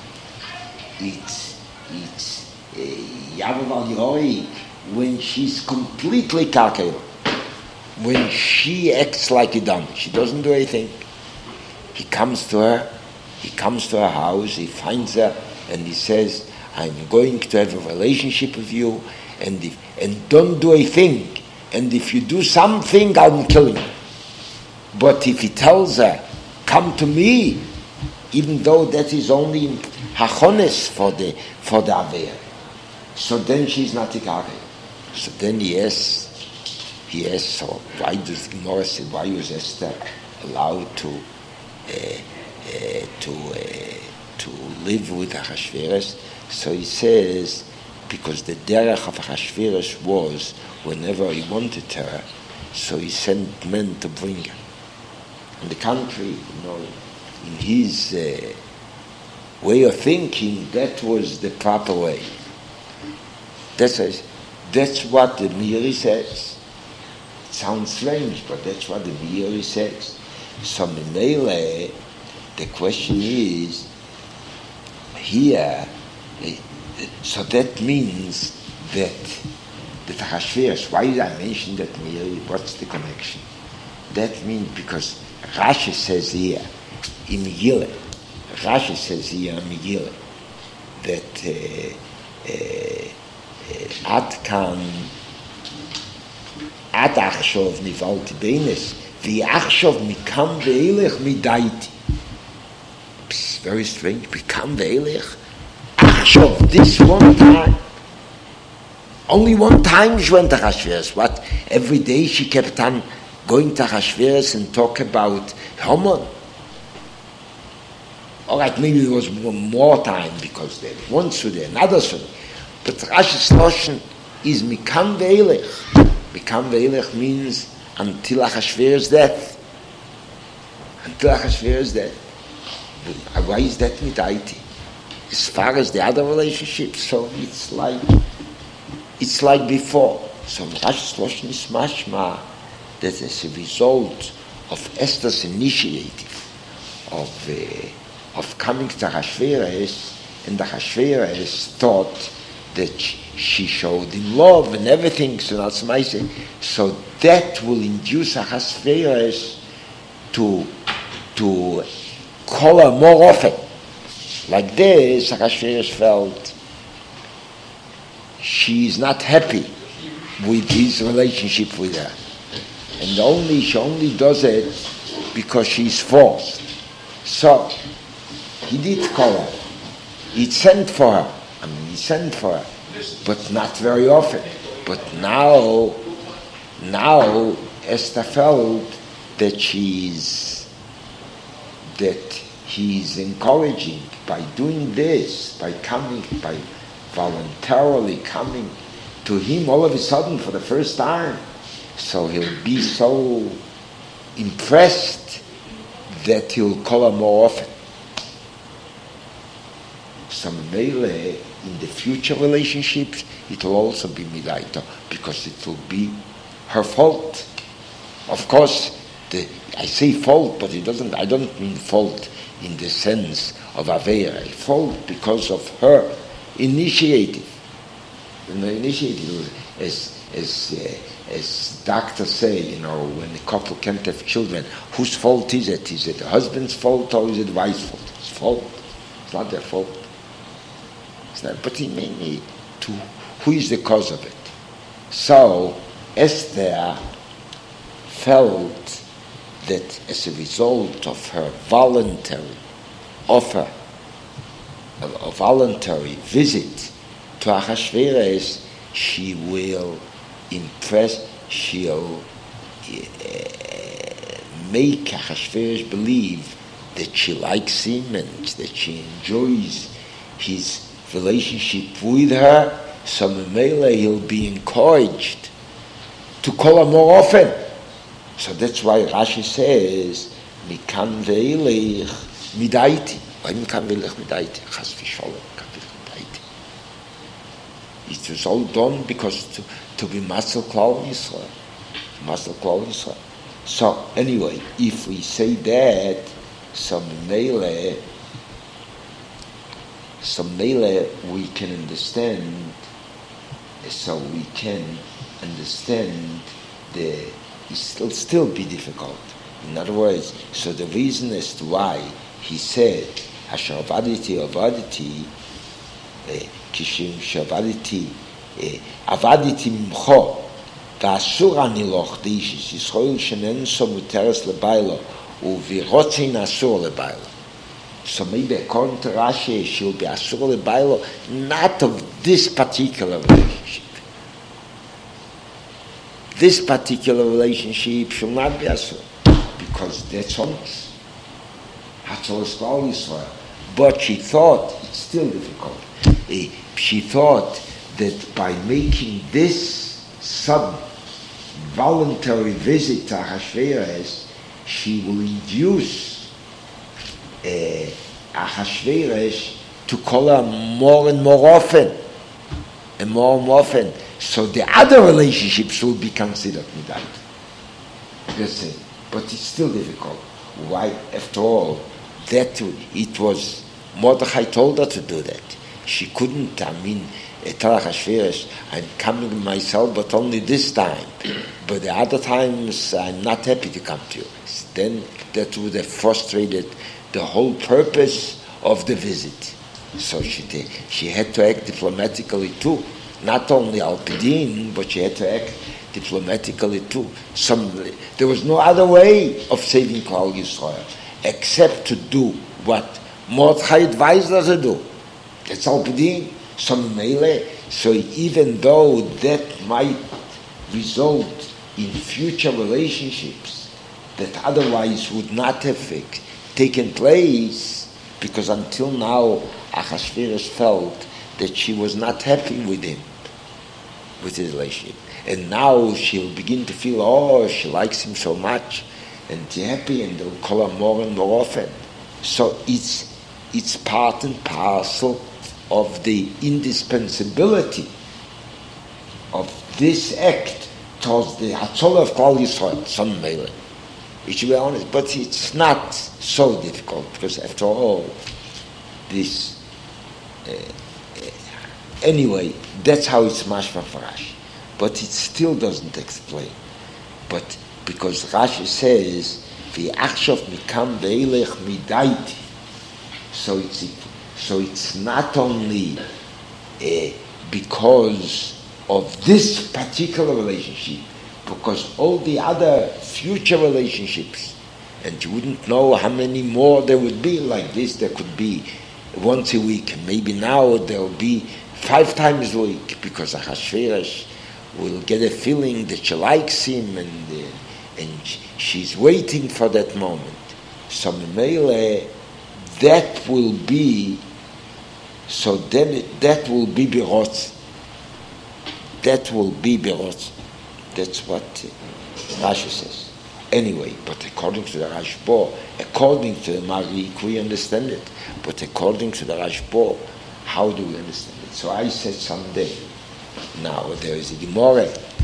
it's it's yavaval yorig? When she's completely kakel, when she acts like a dumb, she doesn't do anything. He comes to her, he comes to her house, he finds her, and he says, I'm going to have a relationship with you, and if, and don't do a thing, and if you do something, I'm killing you. But if he tells her, come to me, even though that is only hachones for the for the aver, so then she's not a kakel. So then he asks, he asks, so why does Gemara say, why was Esther allowed to uh, uh, to uh, to live with Achashverosh? So he says, because the derech of Achashverosh was, whenever he wanted her, so he sent men to bring her. In the country, you know, in his uh, way of thinking, that was the proper way. That's a, That's what the Meiri says. It sounds strange, but that's what the Meiri says. So Memele, the question is, here, so that means that the Achashverosh, why did I mention that Meiri? What's the connection? That means because Rashi says here, in Megillah, Rashi says here in Megillah, that uh, uh, עד כאן, עד עכשיו נבלתי בינס, ועכשיו מכאן ואילך מדייתי. Very strange, מכאן ואילך, עכשיו, this one time, only one time she went to Achashverosh. What? Every day she kept on going to Achashverosh and talk about Haman. All right, maybe there was more time because there was one Suda, another Suda. But Rashi's Lashon is Mikam Ve'elech. Mikam Ve'elech means until Achashverosh's death. Until Achashverosh's death. Why is that Midaiti? As far as the other relationships, so it's like it's like before. So Rashi's Lashon is mashma that as a result of Esther's initiative of uh, of coming to Achashverosh, and Achashverosh thought that she showed him love and everything, so that's my saying. So that will induce Achashverosh to to call her more often. Like this, Achashverosh felt she is not happy with his relationship with her, and only she only does it because she's forced. So he did call her. He sent for her. I mean, he sent for her, but not very often. But now, now Esther felt that she's, that he's encouraging by doing this, by coming, by voluntarily coming to him all of a sudden for the first time. So he'll be so impressed that he'll call her more often. Some mele in the future relationships, it will also be midaito, because it will be her fault. Of course, the, I say fault, but it doesn't. I don't mean fault in the sense of aveira. Fault because of her initiative. And the initiative, as as uh, as doctors say, you know, when the couple can't have children, whose fault is it? Is it the husband's fault or is it the wife's fault? It's fault. It's not their fault. But he mean to who is the cause of it? So Esther felt that as a result of her voluntary offer, a, a voluntary visit to Achashverosh, she will impress, she'll uh, make Achashverosh believe that she likes him and that she enjoys his relationship with her, so Memele he'll be encouraged to call her more often. So that's why Rashi says, Mikan ve'ilech midaiti. Why Mikan ve'ilech midaiti? Chas v'sholem, Mikan ve'ilech midaiti. It was all done because to, to be Masel Klal Yisrael. Masel Klal Yisrael. So, anyway, if we say that, so Mele, so Mele, we can understand, so we can understand the, it'll still be difficult. In other words, so the reason as to why he said, Asher avaditi avaditi, kishim shavaditi, avaditi mimcho, ואסור אני לך דאיש ישראל שנן סו מותרס לביילו ובירוצין אסור לביילו. So maybe according to Rashi, she'll be asur lebailo, not of this particular relationship. This particular relationship shall not be asur, because that's honest. Hatzolos Klal Yisrael. But she thought, it's still difficult, she thought that by making this sub-voluntary visit to Ahasuerus, she will induce Uh, Ahasuerus to call her more and more often, and more and more often, so the other relationships will be considered midai. That's it. But it's still difficult. Why? After all, that it was Mordechai told her to do that. She couldn't. I mean, tell Ahasuerus, I'm coming myself, but only this time. But the other times, I'm not happy to come to you. Then that would have frustrated the whole purpose of the visit. So she did. She had to act diplomatically too. Not only al pidin, but she had to act diplomatically too. Some, there was no other way of saving Klal Yisrael except to do what Mordechai advised her to do. That's al pidin. Some melee. So even though that might result in future relationships that otherwise would not have fixed, taken place, because until now Ahasuerus felt that she was not happy with him, with his relationship, and now she'll begin to feel, oh, she likes him so much, and she's happy, and they'll call her more and more often. So it's it's part and parcel of the indispensability of this act towards the Hatzolah of Klal Yisrael, Son Mele. We should be honest, but it's not so difficult, because after all, this, uh, uh, anyway, that's how it's mashma for Rashi. But it still doesn't explain. But because Rashi says, V'achshav mikam ve'elech midaiti, so it's so it's not only uh, because of this particular relationship, because all the other future relationships, and you wouldn't know how many more there would be like this. There could be once a week, and maybe now there will be five times a week, because Ahasuerus will get a feeling that she likes him, and uh, and she's waiting for that moment. So Mele, that will be, so then it, that will be Birotz. That will be Birotz. That's what Rashi says. Anyway, but according to the Rashbo, according to the Marik, we understand it. But according to the Rashbo, how do we understand it? So I said someday, now there is a Gemara.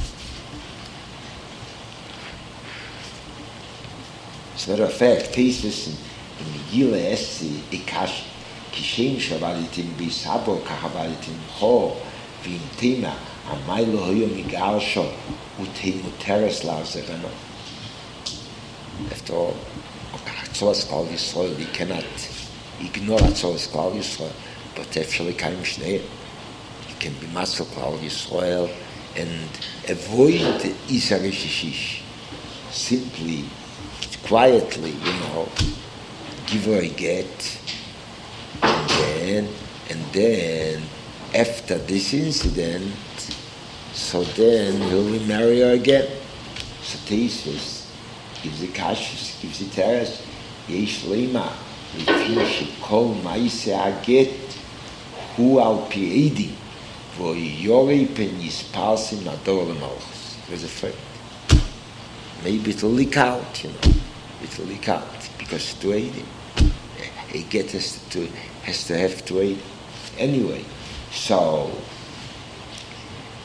As a matter of fact, Tesis in Megillah Esi Ikash, Kishem Shavaditim Bisabo, Kahavaditim Ho, Vimtima, Amaylo Hoyo Migarsho, Utei Muteres Larzerano. After all, Hatzolas Klal Yisrael, we cannot ignore Hatzolas Klal Yisrael, but actually Kaim Shnei, you can be Masel Klal Yisrael and avoid Isar Shishish. Simply, quietly, you know, give her a get, and then, and then, after this incident, so then he'll remarry her again. So Tesis gives the kashus, gives the teres, yesh lema, lefi shekol ma'ise aget, hu al pi'edi, vo yori pen yisparsim ador lemalchus. There's a friend. Maybe it'll leak out, you know. It'll leak out, because to aid him. A get has to, has to have to aid him. Anyway, so,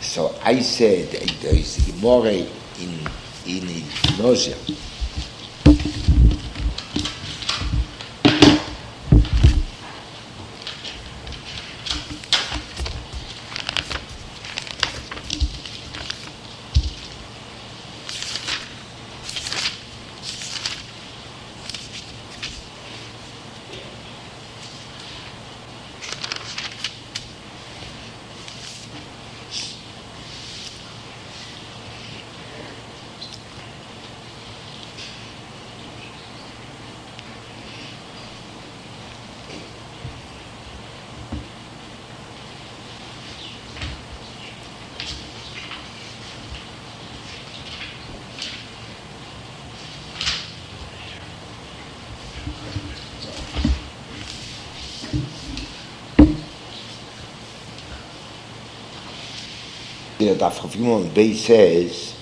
So I said uh, there is a Gemara in in Nozia. The Daf Chafimon Bey says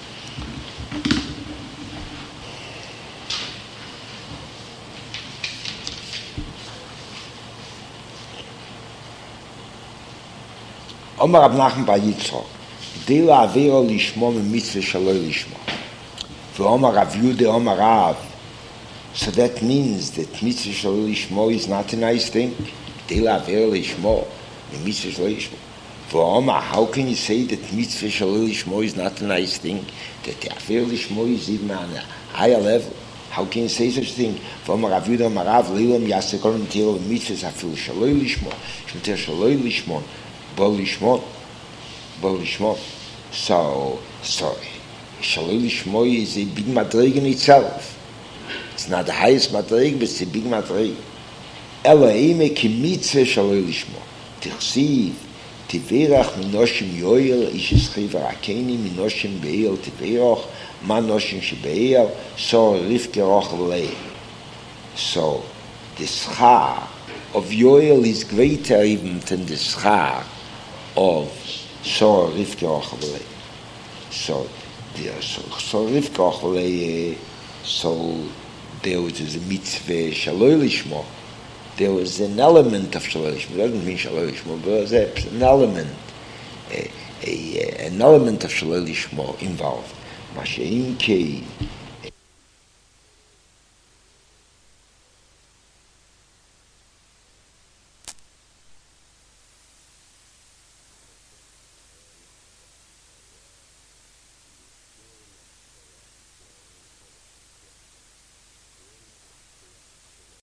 Omar Rab Nachman bar Yitzchak Dila Avero Lishmo Mitzvah Shaloi Lishmo V'Omar Rav Yude Omar Rav. So that means that Mitzvah Shaloi Lishmo is not a nice thing. Dila Avero Lishmo Mitzvah Shaloi Lishmo. V'Omar, how can you say that Mitzvah Shaloi Lishmo is not a nice thing? That the Avero Lishmo is even on a higher level. How can you say such a thing? V'Omar Rav Yude Omar Rav Leilam Yaseh Kol Mitero Mitzvah Afil Shaloi Lishmo Shemter Shaloi Lishmo Bo Lishmo Bo Lishmo. So, so Shaloi Lishmo is a big madrig in itself. It's not the highest madrig, but it's a big madrig. Elo Eime Ki Mitzvah Shaloi Lishmo Tichsiv Tiverach Minoshim Yoel Ish Eschiva Rakeni Minoshim Be'el Tiverach Manoshim Shebe'el So Rivke Roch Lei. So the schar of Yoel is greater even than the schar of So Rivke Roch Lei. So the so, so Rivke Roch Lei, so there was a mitzvah Shaloi Lishmo. There was an element of Shaloi Lishmo. It doesn't mean Shaloi Lishmo, but there was an element, a, a, an element of Shaloi Lishmo involved. Masheim Kei